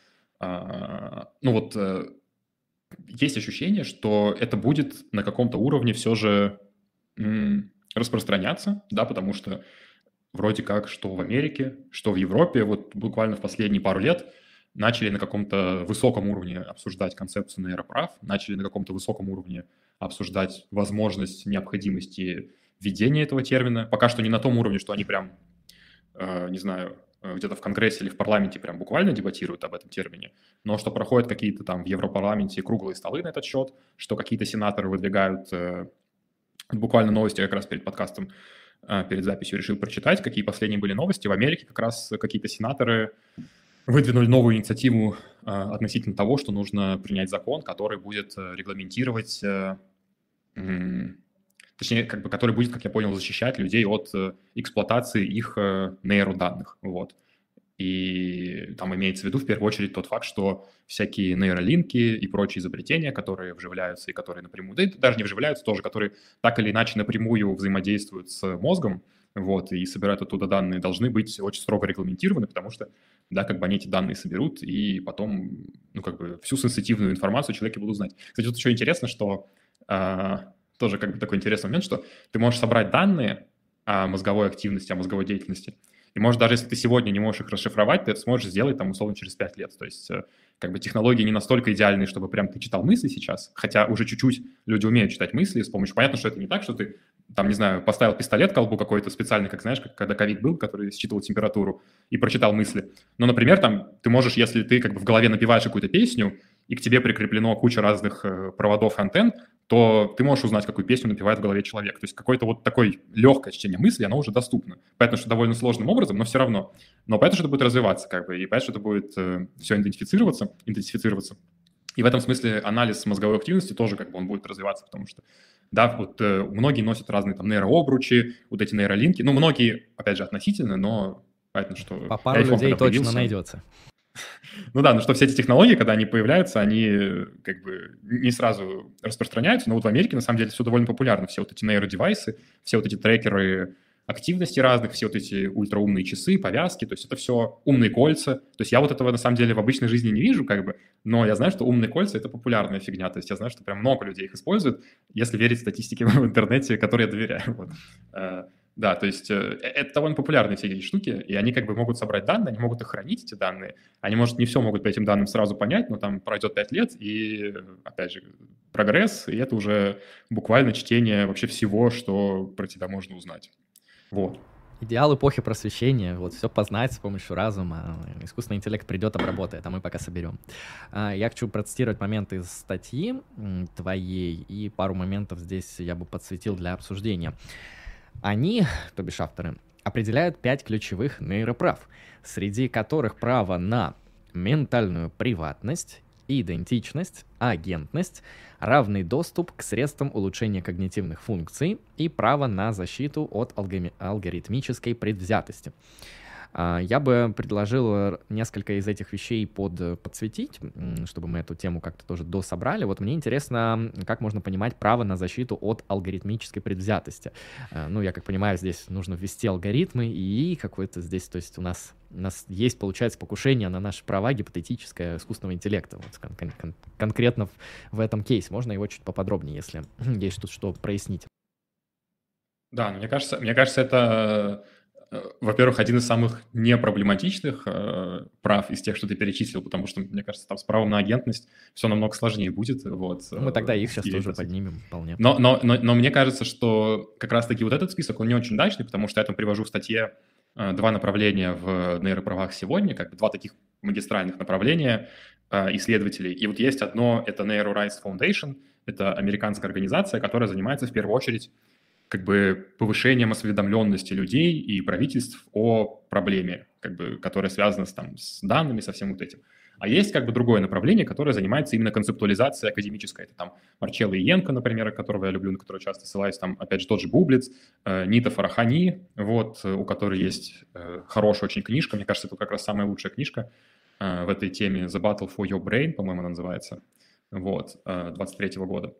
есть ощущение, что это будет на каком-то уровне все же распространяться, да, потому что вроде как что в Америке, что в Европе, вот буквально в последние пару лет начали на каком-то высоком уровне обсуждать концепцию нейроправ, начали на каком-то высоком уровне обсуждать возможность, необходимости введения этого термина. Пока что не на том уровне, что они прям, не знаю, где-то в Конгрессе или в парламенте прям буквально дебатируют об этом термине, но что проходят какие-то там в Европарламенте круглые столы на этот счет, что какие-то сенаторы выдвигают, буквально новости как раз перед подкастом, перед записью решил прочитать, какие последние были новости. В Америке как раз какие-то сенаторы выдвинули новую инициативу относительно того, что нужно принять закон, который будет регламентировать... Точнее, как бы, который будет, как я понял, защищать людей от эксплуатации их нейроданных, вот. И там имеется в виду в первую очередь тот факт, что всякие нейролинки и прочие изобретения, которые вживляются и которые напрямую, да и даже не вживляются тоже, которые так или иначе напрямую взаимодействуют с мозгом, вот, и собирают оттуда данные, должны быть очень строго регламентированы, потому что, да, как бы они эти данные соберут, и потом, ну, как бы всю сенситивную информацию человеки будут знать. Кстати, тут еще интересно, что... тоже как бы такой интересный момент, что ты можешь собрать данные о мозговой активности, о мозговой деятельности, и, может, даже если ты сегодня не можешь их расшифровать, ты это сможешь сделать, там, условно, через 5 лет. То есть, как бы технологии не настолько идеальные, чтобы прям ты читал мысли сейчас, хотя уже чуть-чуть люди умеют читать мысли с помощью... Понятно, что это не так, что ты, там, не знаю, поставил пистолет к колбу какой-то специальный, как, знаешь, как когда ковид был, который считывал температуру и прочитал мысли. Но, например, там, ты можешь, если ты как бы в голове напеваешь какую-то песню, и к тебе прикреплено куча разных проводов и антенн, то ты можешь узнать, какую песню напевает в голове человек. То есть какое-то вот такое легкое чтение мысли, оно уже доступно. Понятно, что довольно сложным образом, но все равно. Но понятно, что это будет развиваться, как бы, и понятно, что это будет все интенсифицироваться. И в этом смысле анализ мозговой активности тоже как бы он будет развиваться, потому что, да, вот многие носят разные там нейрообручи, вот эти нейролинки. Ну, многие, опять же, относительно, но понятно, что... По пару iPhone, людей когда точно появился, найдется. ну да, но что все эти технологии, когда они появляются, они как бы не сразу распространяются, но вот в Америке на самом деле все довольно популярно. Все вот эти нейродевайсы, все вот эти трекеры активности разных, все вот эти ультраумные часы, повязки, то есть это все умные кольца. То есть я вот этого на самом деле в обычной жизни не вижу, как бы, но я знаю, что умные кольца — это популярная фигня, то есть я знаю, что прям много людей их используют, если верить статистике в интернете, которой я доверяю. Вот. Да, то есть это довольно популярные все эти штуки, и они как бы могут собрать данные, они могут их хранить, эти данные. Они, может, не все могут по этим данным сразу понять, но там пройдет 5 лет, и, опять же, прогресс, и это уже буквально чтение вообще всего, что про тебя можно узнать. Вот. Идеал эпохи просвещения, вот все познать с помощью разума, искусственный интеллект придет, обработает, а мы пока соберем. Я хочу процитировать моменты из статьи твоей, и пару моментов здесь я бы подсветил для обсуждения. Они, то бишь авторы, определяют 5 ключевых нейроправ, среди которых право на ментальную приватность, идентичность, агентность, равный доступ к средствам улучшения когнитивных функций и право на защиту от алгоритмической предвзятости. Я бы предложил несколько из этих вещей подсветить, чтобы мы эту тему как-то тоже дособрали. Вот мне интересно, как можно понимать право на защиту от алгоритмической предвзятости. Ну, я как понимаю, здесь нужно ввести алгоритмы и какой-то здесь, то есть у нас есть, получается, покушение на наши права гипотетическое искусственного интеллекта. Вот конкретно в этом кейсе. Можно его чуть поподробнее, если есть тут что прояснить. Да, мне кажется, это, во-первых, один из самых непроблематичных прав из тех, что ты перечислил, потому что, мне кажется, там с правом на агентность все намного сложнее будет. Вот, мы тогда их сейчас тоже поднимем вполне. Но мне кажется, что как раз-таки вот этот список, он не очень удачный, потому что я там привожу в статье два направления в нейроправах сегодня, как бы два таких магистральных направления исследователей. И вот есть одно, это Neuro Rights Foundation, это американская организация, которая занимается в первую очередь как бы повышением осведомленности людей и правительств о проблеме, как бы, которая связана с данными, со всем вот этим. А есть как бы другое направление, которое занимается именно концептуализацией академической. Это там Марчелло Иенко, например, которого я люблю, на которого часто ссылаюсь, там опять же тот же Бублиц, Нита Фарахани, вот, у которой есть хорошая очень книжка, мне кажется, это как раз самая лучшая книжка в этой теме, The Battle for Your Brain, по-моему, она называется, вот, 23-го года.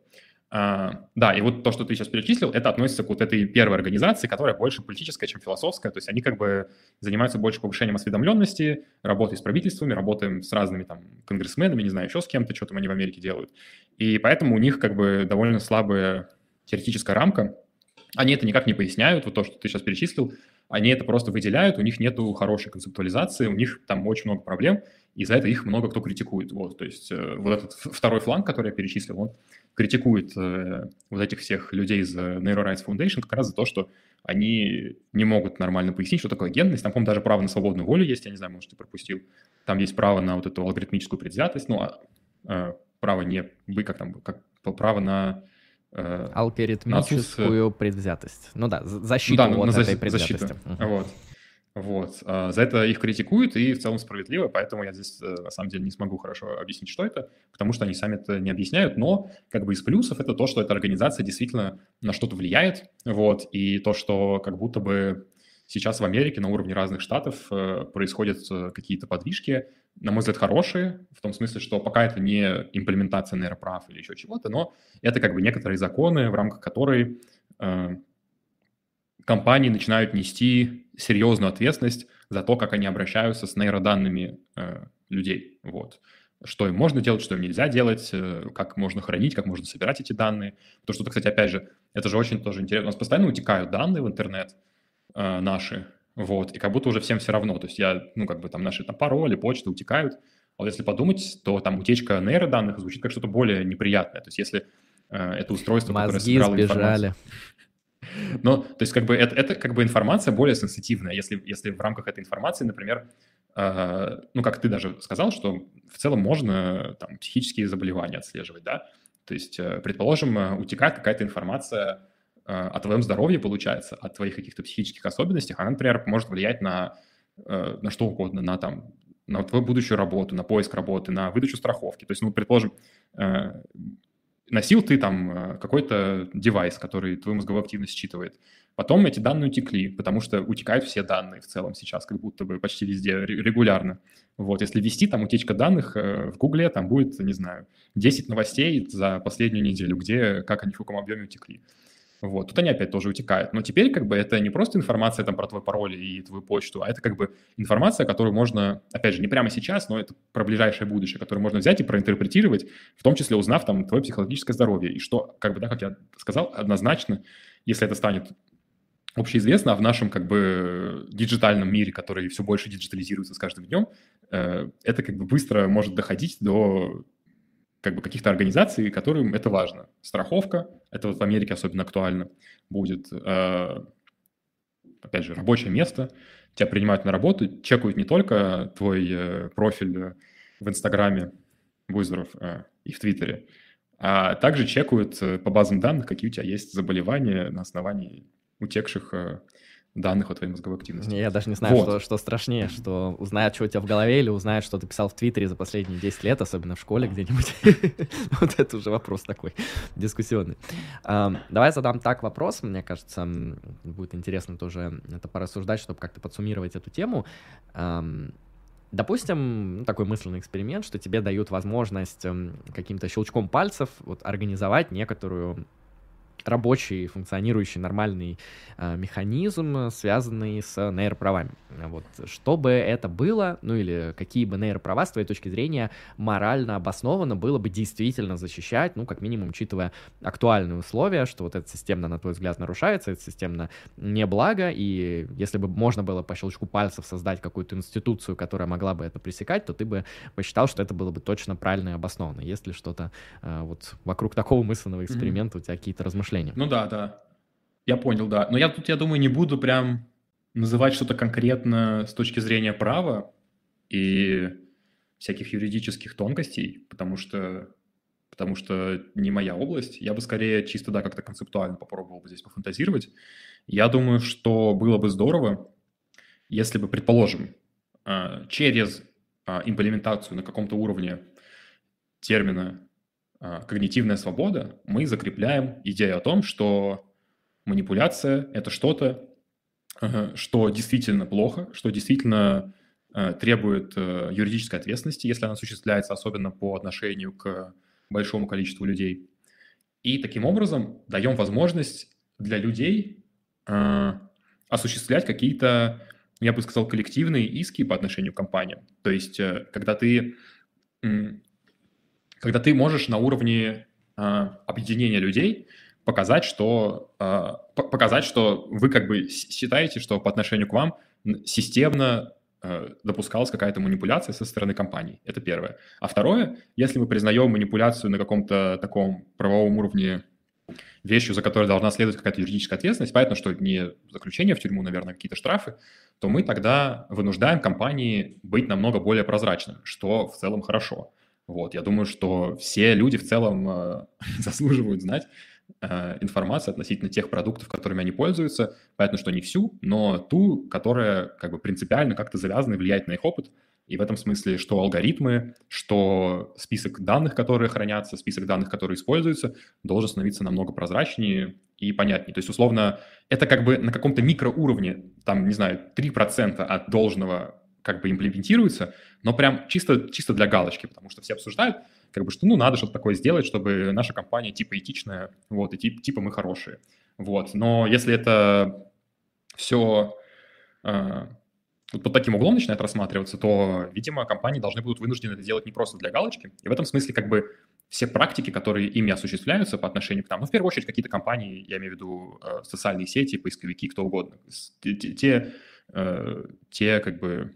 Да, и вот то, что ты сейчас перечислил, это относится к вот этой первой организации, которая больше политическая, чем философская, то есть они как бы занимаются больше повышением осведомленности, работой с правительствами, работаем с разными там конгрессменами, не знаю, еще с кем-то, что там они в Америке делают. И поэтому у них как бы довольно слабая теоретическая рамка. Они это никак не поясняют, вот то, что ты сейчас перечислил, они это просто выделяют, у них нету хорошей концептуализации, у них там очень много проблем, и за это их много кто критикует. Вот, то есть вот этот второй фланг, который я перечислил, он критикует вот этих всех людей из Neuro Rights Foundation как раз за то, что они не могут нормально пояснить, что такое агентность. Там, по-моему, даже право на свободную волю есть, я не знаю, может, ты пропустил. Там есть право на вот эту алгоритмическую предвзятость, ну, право не... право на... алгоритмическую предвзятость. Ну да, защиту от этой предвзятости. Вот. За это их критикуют, и в целом справедливо, поэтому я здесь, на самом деле, не смогу хорошо объяснить, что это, потому что они сами это не объясняют, но как бы из плюсов это то, что эта организация действительно на что-то влияет, вот, и то, что как будто бы сейчас в Америке на уровне разных штатов происходят какие-то подвижки, на мой взгляд, хорошие, в том смысле, что пока это не имплементация нейроправ или еще чего-то, но это как бы некоторые законы, в рамках которой компании начинают нести серьезную ответственность за то, как они обращаются с нейроданными людей. Вот. Что им можно делать, что им нельзя делать, как можно хранить, как можно собирать эти данные. Потому что, кстати, опять же, это же очень тоже интересно. У нас постоянно утекают данные в интернет наши, вот, и как будто уже всем все равно. То есть наши там пароли, почты утекают. А вот если подумать, то там утечка нейроданных звучит как что-то более неприятное. То есть если это устройство, которое собирало информацию... Но, то есть, как бы, это как бы информация более сенситивная. Если в рамках этой информации, например, как ты даже сказал, что в целом можно там психические заболевания отслеживать, да? То есть, предположим, утекает какая-то информация о твоем здоровье, получается, о твоих каких-то психических особенностях, она, например, может влиять на что угодно, на твою будущую работу, на поиск работы, на выдачу страховки. То есть, предположим, носил ты там какой-то девайс, который твою мозговую активность считывает. Потом эти данные утекли, потому что утекают все данные в целом сейчас, как будто бы почти везде регулярно. Вот, если ввести там утечка данных, в Гугле там будет, не знаю, 10 новостей за последнюю неделю, как они в каком объеме утекли. Вот, тут они опять тоже утекают. Но теперь как бы это не просто информация там про твой пароль и твою почту, а это как бы информация, которую можно, опять же, не прямо сейчас, но это про ближайшее будущее, которую можно взять и проинтерпретировать, в том числе узнав там твое психологическое здоровье. И что, как бы, да, как я сказал, однозначно, если это станет общеизвестно, а в нашем как бы диджитальном мире, который все больше диджитализируется с каждым днем, это как бы быстро может доходить до как бы каких-то организаций, которым это важно. Страховка, это вот в Америке особенно актуально будет. Опять же, рабочее место, тебя принимают на работу, чекают не только твой профиль в Инстаграме, будь здоров, и в Твиттере, а также чекают по базам данных, какие у тебя есть заболевания на основании утекших данных о твоей мозговой активности. Я даже не знаю, Вот. что страшнее, что узнают, что у тебя в голове, или узнают, что ты писал в Твиттере за последние 10 лет, особенно в школе где-нибудь. Вот это уже вопрос такой дискуссионный. Давай задам так вопрос, мне кажется, будет интересно тоже это порассуждать, чтобы как-то подсуммировать эту тему. Допустим, такой мысленный эксперимент, что тебе дают возможность каким-то щелчком пальцев вот, организовать некоторую рабочий, функционирующий, нормальный механизм, связанный с нейроправами. Вот. Что бы это было, ну или какие бы нейроправа, с твоей точки зрения, морально обоснованно было бы действительно защищать, ну, как минимум, учитывая актуальные условия, что вот это системно, на твой взгляд, нарушается, это системно неблаго, и если бы можно было по щелчку пальцев создать какую-то институцию, которая могла бы это пресекать, то ты бы посчитал, что это было бы точно правильно и обоснованно. Есть ли что-то вот вокруг такого мысленного эксперимента у тебя какие-то размышления? Ну да. Я понял, да. Но я думаю, не буду прям называть что-то конкретно с точки зрения права и всяких юридических тонкостей, потому что не моя область. Я бы скорее чисто, да, как-то концептуально попробовал бы здесь пофантазировать. Я думаю, что было бы здорово, если бы, предположим, через имплементацию на каком-то уровне термина когнитивная свобода мы закрепляем идею о том, что манипуляция – это что-то, что действительно плохо, что действительно требует юридической ответственности, если она осуществляется, особенно по отношению к большому количеству людей. И таким образом даем возможность для людей осуществлять какие-то, я бы сказал, коллективные иски по отношению к компаниям. То есть когда ты можешь на уровне объединения людей показать, что вы как бы считаете, что по отношению к вам системно допускалась какая-то манипуляция со стороны компаний. Это первое. А второе, если мы признаем манипуляцию на каком-то таком правовом уровне вещью, за которой должна следовать какая-то юридическая ответственность, понятно, что не заключение в тюрьму, наверное, какие-то штрафы, то мы тогда вынуждаем компании быть намного более прозрачными, что в целом хорошо. Вот, я думаю, что все люди в целом заслуживают знать информацию относительно тех продуктов, которыми они пользуются. Понятно, что не всю, но ту, которая как бы принципиально как-то завязана и влияет на их опыт. И в этом смысле, что алгоритмы, что список данных, которые хранятся, список данных, которые используются, должен становиться намного прозрачнее и понятнее. То есть, условно, это как бы на каком-то микроуровне, там, не знаю, 3% от должного как бы имплементируется, но прям чисто для галочки, потому что все обсуждают, как бы, что ну надо что-то такое сделать, чтобы наша компания типа этичная, вот, и типа мы хорошие. Вот, но если это все под таким углом начинает рассматриваться, то, видимо, компании должны будут вынуждены это делать не просто для галочки. И в этом смысле как бы все практики, которые ими осуществляются по отношению к нам, ну, в первую очередь, какие-то компании, я имею в виду социальные сети, поисковики, кто угодно, те как бы,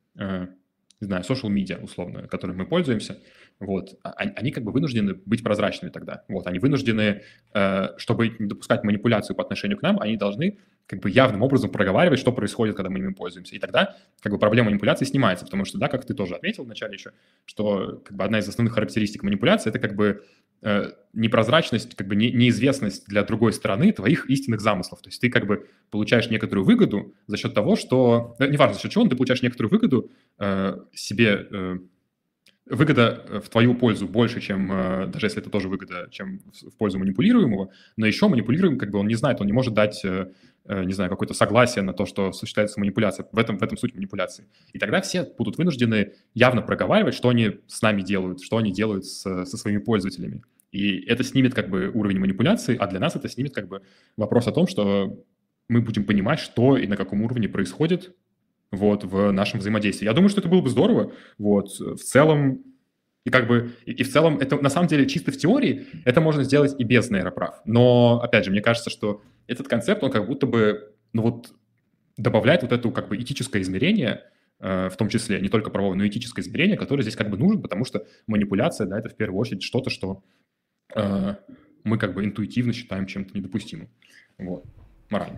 не знаю, social media, условно, которыми мы пользуемся, вот, они как бы вынуждены быть прозрачными тогда. Вот, они вынуждены, чтобы не допускать манипуляцию по отношению к нам, они должны как бы явным образом проговаривать, что происходит, когда мы ими пользуемся. И тогда как бы проблема манипуляции снимается, потому что, да, как ты тоже отметил вначале еще, что как бы одна из основных характеристик манипуляции – это как бы непрозрачность, как бы неизвестность для другой стороны твоих истинных замыслов. То есть ты как бы получаешь некоторую выгоду за счет того, что… неважно, за счет чего, но ты получаешь некоторую выгоду себе… выгода в твою пользу больше, чем, даже если это тоже выгода, чем в пользу манипулируемого, но еще манипулируемый, как бы он не знает, он не может дать, не знаю, какое-то согласие на то, что осуществляется манипуляция. В этом суть манипуляции. И тогда все будут вынуждены явно проговаривать, что они с нами делают, что они делают со своими пользователями. И это снимет как бы уровень манипуляции, а для нас это снимет как бы вопрос о том, что мы будем понимать, что и на каком уровне происходит вот, в нашем взаимодействии. Я думаю, что это было бы здорово, вот, в целом, и как бы, и в целом, это на самом деле чисто в теории, это можно сделать и без нейроправ, но, опять же, мне кажется, что этот концепт, он как будто бы, ну вот, добавляет вот это как бы этическое измерение, в том числе, не только правовое, но и этическое измерение, которое здесь как бы нужно, потому что манипуляция, да, это в первую очередь что-то, что мы как бы интуитивно считаем чем-то недопустимым, вот, морально.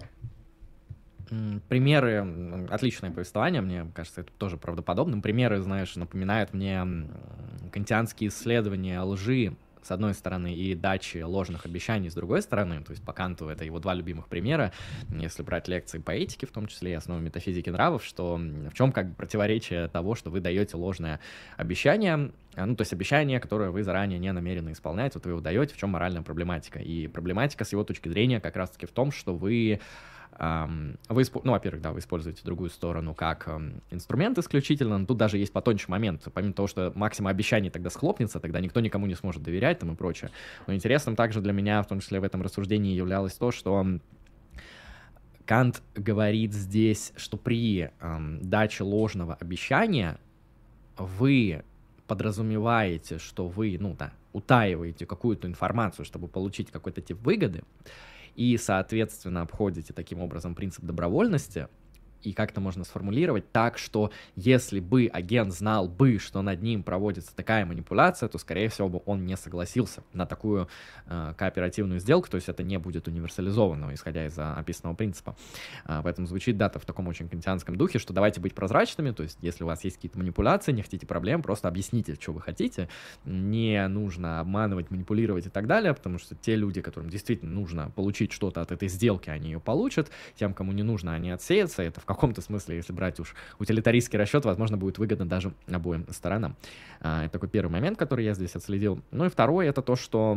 Примеры, отличное повествование, мне кажется, это тоже правдоподобным. Примеры, знаешь, напоминают мне кантианские исследования лжи с одной стороны, и дачи ложных обещаний с другой стороны. То есть по Канту это его два любимых примера, если брать лекции по этике, в том числе и основы метафизики нравов, что в чем как бы противоречие того, что вы даете ложное обещание, ну, то есть обещание, которое вы заранее не намерены исполнять, вот вы его даете, в чем моральная проблематика. И проблематика с его точки зрения как раз-таки в том, что вы, во-первых, да, вы используете другую сторону как инструмент исключительно, но тут даже есть потоньше момент. Помимо того, что максима обещаний тогда схлопнется, тогда никто никому не сможет доверять там и прочее. Но интересным также для меня, в том числе в этом рассуждении, являлось то, что Кант говорит здесь, что при даче ложного обещания вы подразумеваете, что вы, утаиваете какую-то информацию, чтобы получить какой-то тип выгоды, и, соответственно, обходите таким образом принцип добровольности, и как-то можно сформулировать так, что если бы агент знал бы, что над ним проводится такая манипуляция, то, скорее всего, бы он не согласился на такую кооперативную сделку, то есть это не будет универсализовано, исходя из описанного принципа. Поэтому звучит дата в таком очень кантианском духе, что давайте быть прозрачными, то есть если у вас есть какие-то манипуляции, не хотите проблем, просто объясните, что вы хотите, не нужно обманывать, манипулировать и так далее, потому что те люди, которым действительно нужно получить что-то от этой сделки, они ее получат, тем, кому не нужно, они отсеются, это в каком-то смысле, если брать уж утилитаристский расчет, возможно, будет выгодно даже обоим сторонам. Это такой первый момент, который я здесь отследил. Ну и второй, это то, что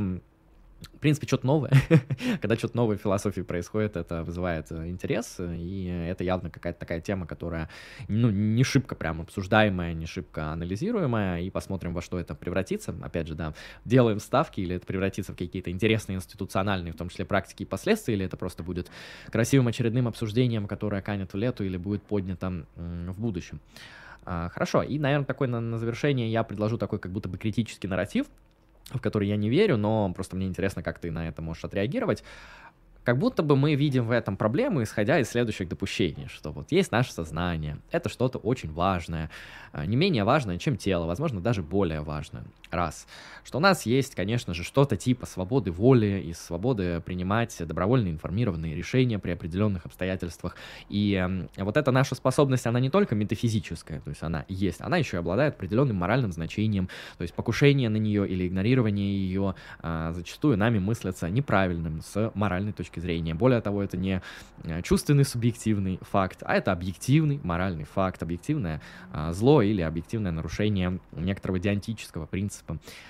в принципе, что-то новое. Когда что-то новое в философии происходит, это вызывает интерес, и это явно какая-то такая тема, которая, не шибко прям обсуждаемая, не шибко анализируемая, и посмотрим, во что это превратится. Опять же, да, делаем ставки, или это превратится в какие-то интересные институциональные, в том числе практики и последствия, или это просто будет красивым очередным обсуждением, которое канет в лету, или будет поднято в будущем. Хорошо, и, наверное, такой на завершение я предложу такой как будто бы критический нарратив, в который я не верю, но просто мне интересно, как ты на это можешь отреагировать. Как будто бы мы видим в этом проблему, исходя из следующих допущений, что вот есть наше сознание, это что-то очень важное, не менее важное, чем тело, возможно, даже более важное. Раз. Что у нас есть, конечно же, что-то типа свободы воли и свободы принимать добровольно информированные решения при определенных обстоятельствах. И вот эта наша способность, она не только метафизическая, то есть она есть, она еще и обладает определенным моральным значением, то есть покушение на нее или игнорирование ее зачастую нами мыслятся неправильным с моральной точки зрения. Более того, это не чувственный субъективный факт, а это объективный моральный факт, объективное зло или объективное нарушение некоторого диантического принципа.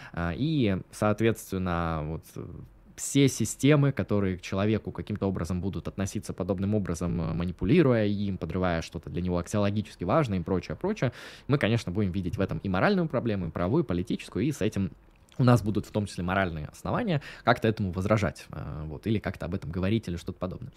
И, соответственно, вот все системы, которые к человеку каким-то образом будут относиться подобным образом, манипулируя им, подрывая что-то для него аксиологически важное и прочее, мы, конечно, будем видеть в этом и моральную проблему, и правовую, и политическую, и с этим у нас будут в том числе моральные основания как-то этому возражать, или как-то об этом говорить, или что-то подобное.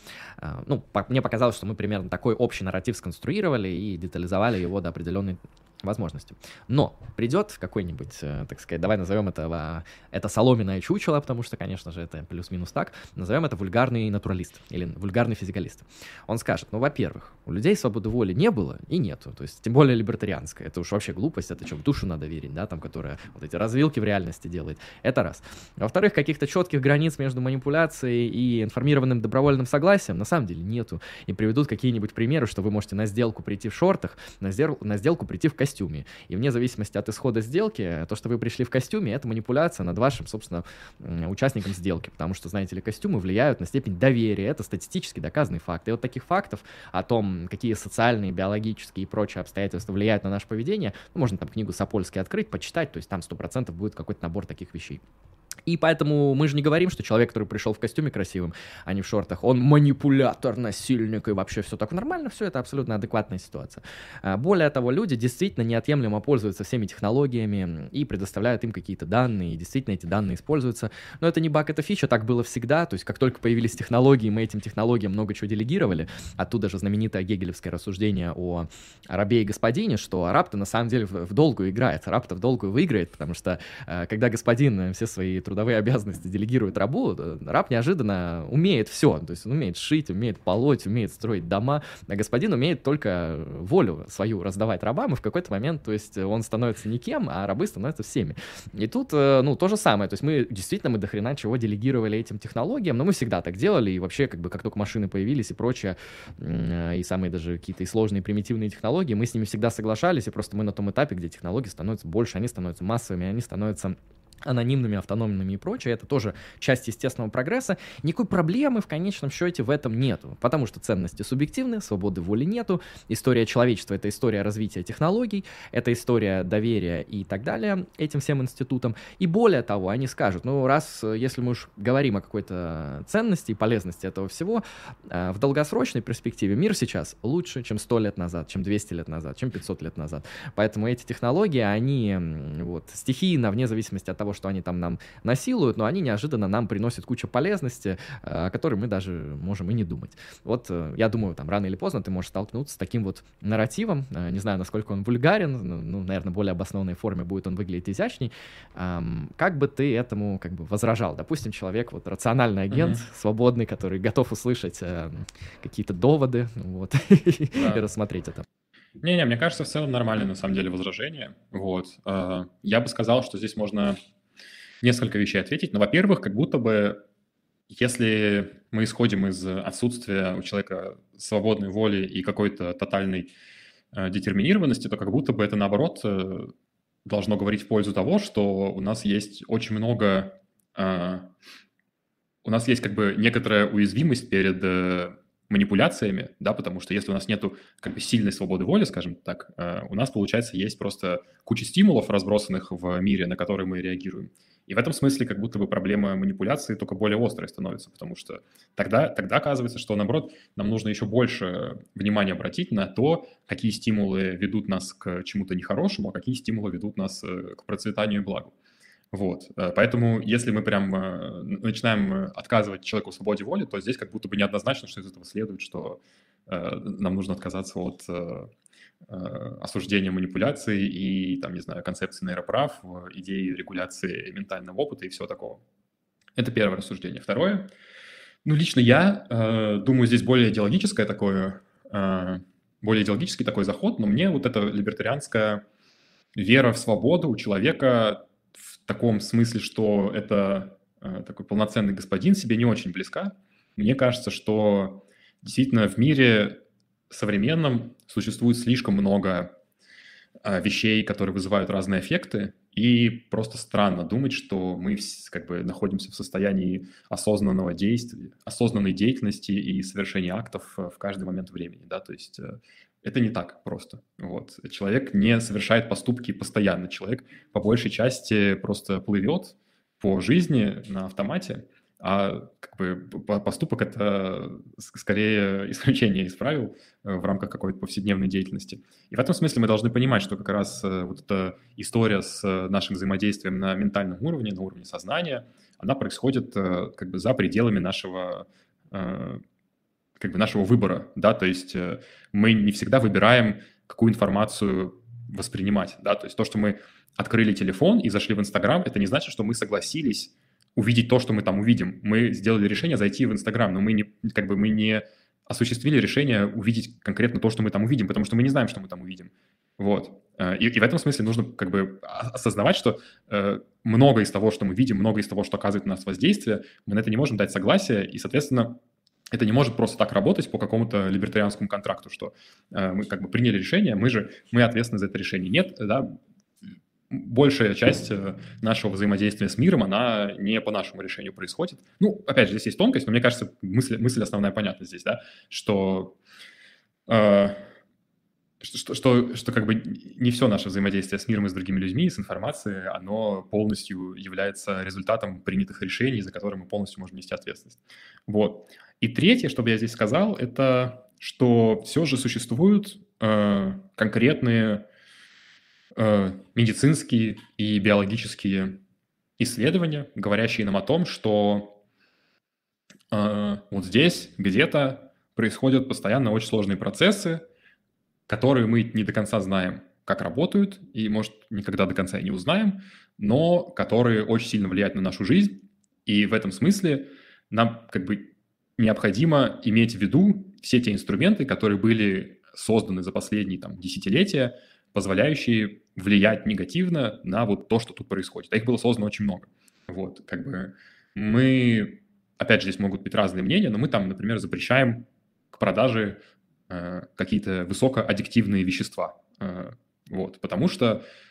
Мне показалось, что мы примерно такой общий нарратив сконструировали и детализовали его до определенной возможности. Но придет какой-нибудь, так сказать, давай назовем это соломенное чучело, потому что, конечно же, это плюс-минус так, назовем это вульгарный натуралист или вульгарный физикалист. Он скажет, во-первых, у людей свободы воли не было и нету, то есть тем более либертарианская, это уж вообще глупость, это что, в душу надо верить, да, там, которая вот эти развилки в реальности делает, это раз. Во-вторых, каких-то четких границ между манипуляцией и информированным добровольным согласием на самом деле нету, и приведут какие-нибудь примеры, что вы можете на сделку прийти в шортах, на сделку прийти в костюме, и вне зависимости от исхода сделки, то, что вы пришли в костюме, это манипуляция над вашим, собственно, участником сделки, потому что, знаете ли, костюмы влияют на степень доверия, это статистически доказанный факт. И вот таких фактов о том, какие социальные, биологические и прочие обстоятельства влияют на наше поведение, можно там книгу Сапольский открыть, почитать, то есть там 100% будет какой-то набор таких вещей. И поэтому мы же не говорим, что человек, который пришел в костюме красивым, а не в шортах, он манипулятор, насильник и вообще все так нормально, все это абсолютно адекватная ситуация. Более того, люди действительно неотъемлемо пользуются всеми технологиями и предоставляют им какие-то данные, и действительно эти данные используются. Но это не баг, это фича, так было всегда, то есть как только появились технологии, мы этим технологиям много чего делегировали, оттуда же знаменитое гегелевское рассуждение о рабе и господине, что раб-то на самом деле в долгую играет, раб-то в долгую выиграет, потому что когда господин все свои трудовые обязанности делегирует рабу, раб неожиданно умеет все, то есть он умеет шить, умеет полоть, умеет строить дома, а господин умеет только волю свою раздавать рабам, и в какой-то момент, то есть он становится никем, а рабы становятся всеми. И тут, то же самое, то есть мы действительно до хрена чего делегировали этим технологиям, но мы всегда так делали, и вообще, как только машины появились и прочее, и самые даже какие-то и сложные примитивные технологии, мы с ними всегда соглашались, и просто мы на том этапе, где технологии становятся больше, они становятся массовыми, они становятся анонимными, автономными и прочее, это тоже часть естественного прогресса. Никакой проблемы в конечном счете в этом нету, потому что ценности субъективны, свободы воли нету, история человечества — это история развития технологий, это история доверия и так далее этим всем институтам. И более того, они скажут, ну раз, если мы уж говорим о какой-то ценности и полезности этого всего, в долгосрочной перспективе мир сейчас лучше, чем 100 лет назад, чем 200 лет назад, чем 500 лет назад. Поэтому эти технологии, они вот стихийно, вне зависимости от того, что они там нам насилуют, но они неожиданно нам приносят кучу полезности, о которой мы даже можем и не думать. Вот я думаю, там рано или поздно ты можешь столкнуться с таким вот нарративом, не знаю, насколько он вульгарен, ну, наверное, в более обоснованной форме будет он выглядеть изящней. Как бы ты этому как бы возражал? Допустим, человек, вот рациональный агент, свободный, который готов услышать какие-то доводы, вот, и рассмотреть это. Не-не, мне кажется, в целом нормальное на самом деле возражение. Вот. Я бы сказал, что здесь можно несколько вещей ответить. Но, во-первых, как будто бы, если мы исходим из отсутствия у человека свободной воли и какой-то тотальной детерминированности, то как будто бы это, наоборот, должно говорить в пользу того, что у нас есть очень много... У нас есть как бы некоторая уязвимость перед манипуляциями, да, потому что если у нас нету как бы сильной свободы воли, скажем так, у нас, получается, есть просто куча стимулов, разбросанных в мире, на которые мы реагируем. И в этом смысле как будто бы проблема манипуляции только более острой становится, потому что тогда оказывается, что, наоборот, нам нужно еще больше внимания обратить на то, какие стимулы ведут нас к чему-то нехорошему, а какие стимулы ведут нас к процветанию и благу. Вот, поэтому если мы прям начинаем отказывать человеку в свободе воли, то здесь как будто бы неоднозначно, что из этого следует, что нам нужно отказаться от осуждения манипуляций и, там, не знаю, концепции нейроправ, идеи регуляции ментального опыта и всего такого. Это первое рассуждение. Второе, ну, лично я думаю, здесь более идеологический такой заход, но мне вот эта либертарианская вера в свободу у человека в таком смысле, что это такой полноценный господин, себе не очень близка. Мне кажется, что действительно в мире современном существует слишком много вещей, которые вызывают разные эффекты, и просто странно думать, что мы как бы находимся в состоянии осознанного действия, осознанной деятельности и совершения актов в каждый момент времени, да, то есть это не так просто. Вот. Человек не совершает поступки постоянно. Человек по большей части просто плывет по жизни на автомате, а как бы поступок — это скорее исключение из правил в рамках какой-то повседневной деятельности. И в этом смысле мы должны понимать, что как раз вот эта история с нашим взаимодействием на ментальном уровне, на уровне сознания, она происходит как бы за пределами нашего выбора, да, то есть мы не всегда выбираем, какую информацию воспринимать, да, то есть то, что мы открыли телефон и зашли в Инстаграм, это не значит, что мы согласились увидеть то, что мы там увидим. Мы сделали решение зайти в Инстаграм, но мы не осуществили решение увидеть конкретно то, что мы там увидим, потому что мы не знаем, что мы там увидим. Вот. И в этом смысле нужно как бы осознавать, что много из того, что мы видим, много из того, что оказывает на нас воздействие, мы на это не можем дать согласие, и, соответственно, это не может просто так работать по какому-то либертарианскому контракту, что мы как бы приняли решение, мы ответственны за это решение. Нет, да, большая часть нашего взаимодействия с миром, она не по нашему решению происходит. Ну, опять же, здесь есть тонкость, но мне кажется, мысль основная понятна здесь, да, что как бы не все наше взаимодействие с миром и с другими людьми, с информацией, оно полностью является результатом принятых решений, за которые мы полностью можем нести ответственность. Вот. И третье, что бы я здесь сказал, это что все же существуют конкретные медицинские и биологические исследования, говорящие нам о том, что вот здесь где-то происходят постоянно очень сложные процессы, которые мы не до конца знаем, как работают, и, может, никогда до конца и не узнаем, но которые очень сильно влияют на нашу жизнь. И в этом смысле нам как бы необходимо иметь в виду все те инструменты, которые были созданы за последние десятилетия, позволяющие влиять негативно на вот то, что тут происходит. А их было создано очень много. Вот, как бы мы, опять же, здесь могут быть разные мнения, но мы там, например, запрещаем к продаже какие-то высокоаддиктивные вещества. Вот, потому что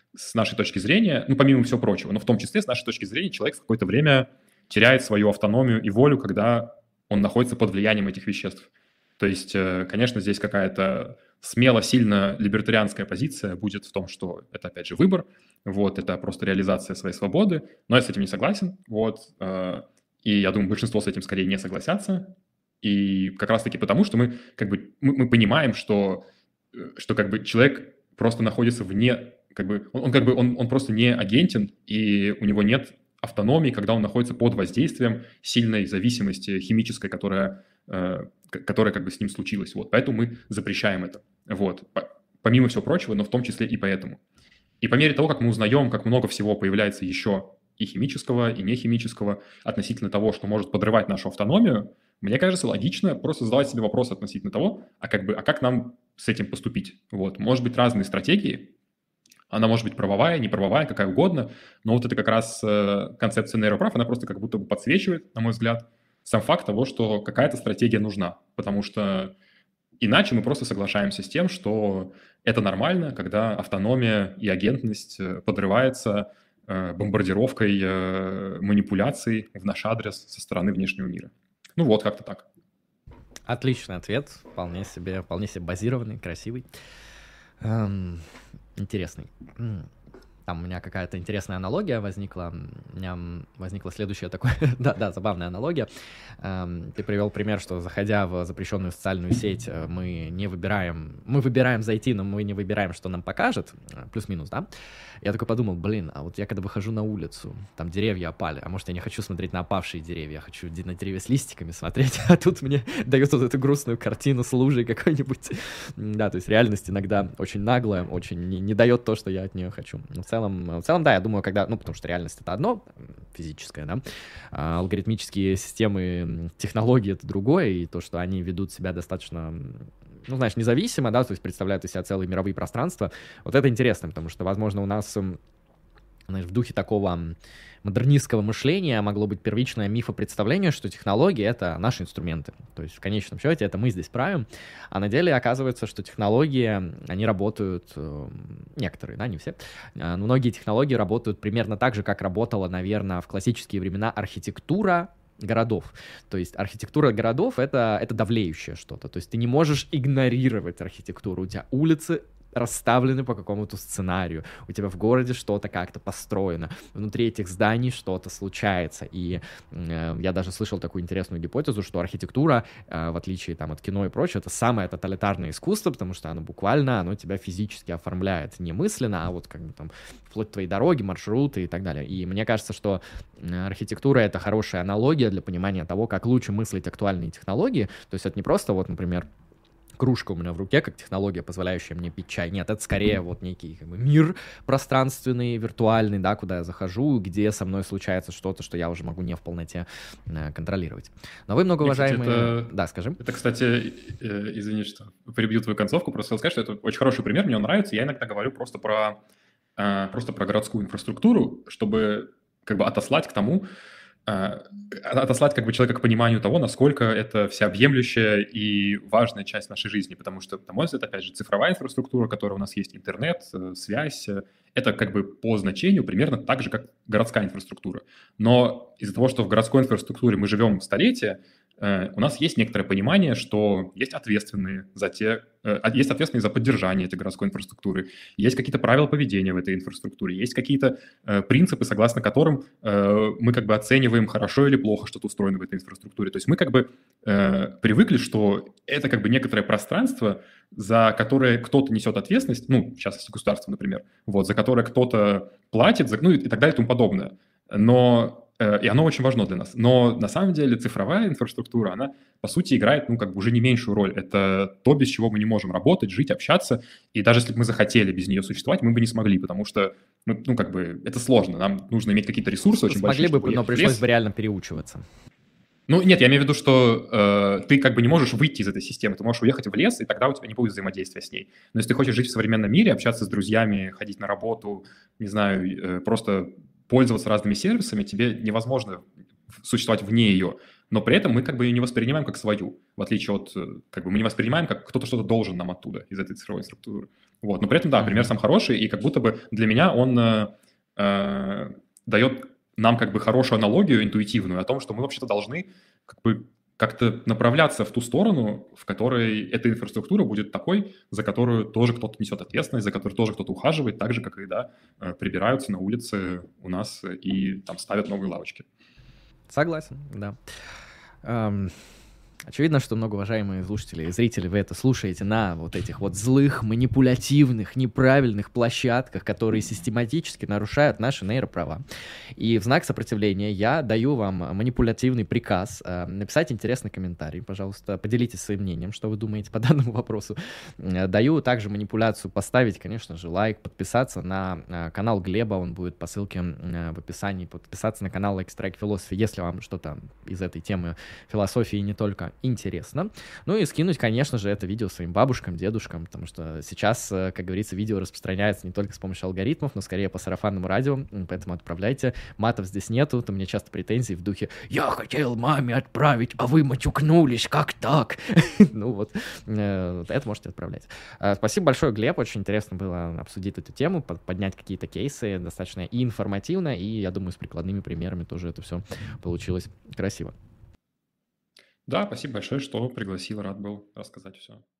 с нашей точки зрения, ну, помимо всего прочего, но в том числе с нашей точки зрения человек в какое-то время теряет свою автономию и волю, когда он находится под влиянием этих веществ. То есть, конечно, здесь какая-то смело, сильно либертарианская позиция будет в том, что это, опять же, выбор, вот, это просто реализация своей свободы, но я с этим не согласен, вот, и я думаю, большинство с этим скорее не согласятся, и как раз-таки потому, что мы как бы мы понимаем, что как бы человек просто находится вне, как бы он просто не агентен, и у него нет автономии, когда он находится под воздействием сильной зависимости химической, которая как бы с ним случилась. Вот. Поэтому мы запрещаем это. Вот. Помимо всего прочего, но в том числе и поэтому. И по мере того, как мы узнаем, как много всего появляется еще и химического, и нехимического относительно того, что может подрывать нашу автономию, мне кажется, логично просто задавать себе вопрос относительно того, а как нам с этим поступить. Вот. Может быть, разные стратегии. Она может быть правовая, неправовая, какая угодно, но вот это как раз концепция нейроправ, она просто как будто бы подсвечивает, на мой взгляд, сам факт того, что какая-то стратегия нужна, потому что иначе мы просто соглашаемся с тем, что это нормально, когда автономия и агентность подрывается бомбардировкой манипуляций в наш адрес со стороны внешнего мира. Ну вот, как-то так. Отличный ответ, вполне себе базированный, красивый, интересный. Там у меня какая-то интересная аналогия возникла. У меня возникла следующая такая, да, забавная аналогия. Ты привел пример, что заходя в запрещенную социальную сеть, мы выбираем зайти, но мы не выбираем, что нам покажет, плюс-минус, да? Я такой подумал, а вот я когда выхожу на улицу, там деревья опали, а может я не хочу смотреть на опавшие деревья, я хочу на деревья с листиками смотреть, а тут мне дают вот эту грустную картину с лужей какой-нибудь. Да, то есть реальность иногда очень наглая, очень не дает то, что я от нее хочу. Но в целом, да, я думаю, потому что реальность — это одно, физическое, да, а алгоритмические системы, технологии — это другое, и то, что они ведут себя достаточно, независимо, да, то есть представляют из себя целые мировые пространства, вот это интересно, потому что, возможно, у нас, в духе такого модернистского мышления могло быть первичное мифопредставление, что технологии — это наши инструменты. То есть в конечном счете это мы здесь правим, а на деле оказывается, что технологии, они работают, некоторые, да, не все, но многие технологии работают примерно так же, как работала, наверное, в классические времена архитектура городов. То есть архитектура городов — это давлеющее что-то. То есть ты не можешь игнорировать архитектуру. У тебя улицы расставлены по какому-то сценарию, у тебя в городе что-то как-то построено, внутри этих зданий что-то случается, и я даже слышал такую интересную гипотезу, что архитектура, в отличие там от кино и прочее, это самое тоталитарное искусство, потому что оно тебя физически оформляет, не мысленно, а вот как бы там вплоть твоей дороги, маршруты и так далее. И мне кажется, что архитектура — это хорошая аналогия для понимания того, как лучше мыслить актуальные технологии, то есть это не просто вот, например, кружка у меня в руке, как технология, позволяющая мне пить чай. Нет, это скорее вот некий мир пространственный, виртуальный, да, куда я захожу, где со мной случается что-то, что я уже могу не в полноте контролировать. Но вы, многоуважаемые... Да, скажи. Это, кстати, извини, что перебью твою концовку, просто хотел сказать, что это очень хороший пример, мне он нравится. Я иногда говорю просто про городскую инфраструктуру, чтобы как бы отослать как бы человека к пониманию того, насколько это всеобъемлющая и важная часть нашей жизни, потому что, на мой взгляд, опять же, цифровая инфраструктура, которая у нас есть, интернет, связь, это как бы по значению примерно так же, как городская инфраструктура. Но из-за того, что в городской инфраструктуре мы живем столетия, у нас есть некоторое понимание, что есть ответственные за поддержание этой городской инфраструктуры, есть какие-то правила поведения в этой инфраструктуре, есть какие-то принципы, согласно которым мы как бы оцениваем, хорошо или плохо что-то устроено в этой инфраструктуре. То есть мы как бы привыкли, что это как бы некоторое пространство, за которое кто-то несет ответственность, в частности, государство, например, за которое кто-то платит, и так далее и тому подобное. И оно очень важно для нас. Но на самом деле цифровая инфраструктура, она, по сути, играет, как бы уже не меньшую роль. Это то, без чего мы не можем работать, жить, общаться. И даже если бы мы захотели без нее существовать, мы бы не смогли, потому что, как бы, это сложно. Нам нужно иметь какие-то ресурсы очень большие. Смогли бы, но пришлось бы реально переучиваться. Нет, я имею в виду, что ты как бы не можешь выйти из этой системы. Ты можешь уехать в лес, и тогда у тебя не будет взаимодействия с ней. Но если ты хочешь жить в современном мире, общаться с друзьями, ходить на работу, не знаю, просто пользоваться разными сервисами, тебе невозможно существовать вне ее. Но при этом мы как бы ее не воспринимаем как свою, в отличие от, как бы мы не воспринимаем, как кто-то что-то должен нам оттуда, из этой цифровой структуры. Вот. Но при этом, да, пример сам хороший, и как будто бы для меня он дает нам как бы хорошую аналогию интуитивную о том, что мы вообще-то должны как бы как-то направляться в ту сторону, в которой эта инфраструктура будет такой, за которую тоже кто-то несет ответственность, за которой тоже кто-то ухаживает, так же, как и, да, прибираются на улице у нас и там ставят новые лавочки. Согласен, да. Очевидно, что многоуважаемые слушатели и зрители, вы это слушаете на вот этих вот злых, манипулятивных, неправильных площадках, которые систематически нарушают наши нейропрова. И в знак сопротивления я даю вам манипулятивный приказ написать интересный комментарий, пожалуйста, поделитесь своим мнением, что вы думаете по данному вопросу. Даю также манипуляцию поставить, конечно же, лайк, подписаться на канал Глеба, он будет по ссылке в описании, подписаться на канал Lucky Strike Philosophy, если вам что-то из этой темы философии не только интересно. Ну и скинуть, конечно же, это видео своим бабушкам, дедушкам, потому что сейчас, как говорится, видео распространяется не только с помощью алгоритмов, но скорее по сарафанному радио, поэтому отправляйте. Матов здесь нету, то мне часто претензии в духе «Я хотел маме отправить, а вы матюкнулись, как так?» Ну вот, это можете отправлять. Спасибо большое, Глеб, очень интересно было обсудить эту тему, поднять какие-то кейсы, достаточно и информативно, и, я думаю, с прикладными примерами тоже это все получилось красиво. Да, спасибо большое, что пригласил, рад был рассказать все.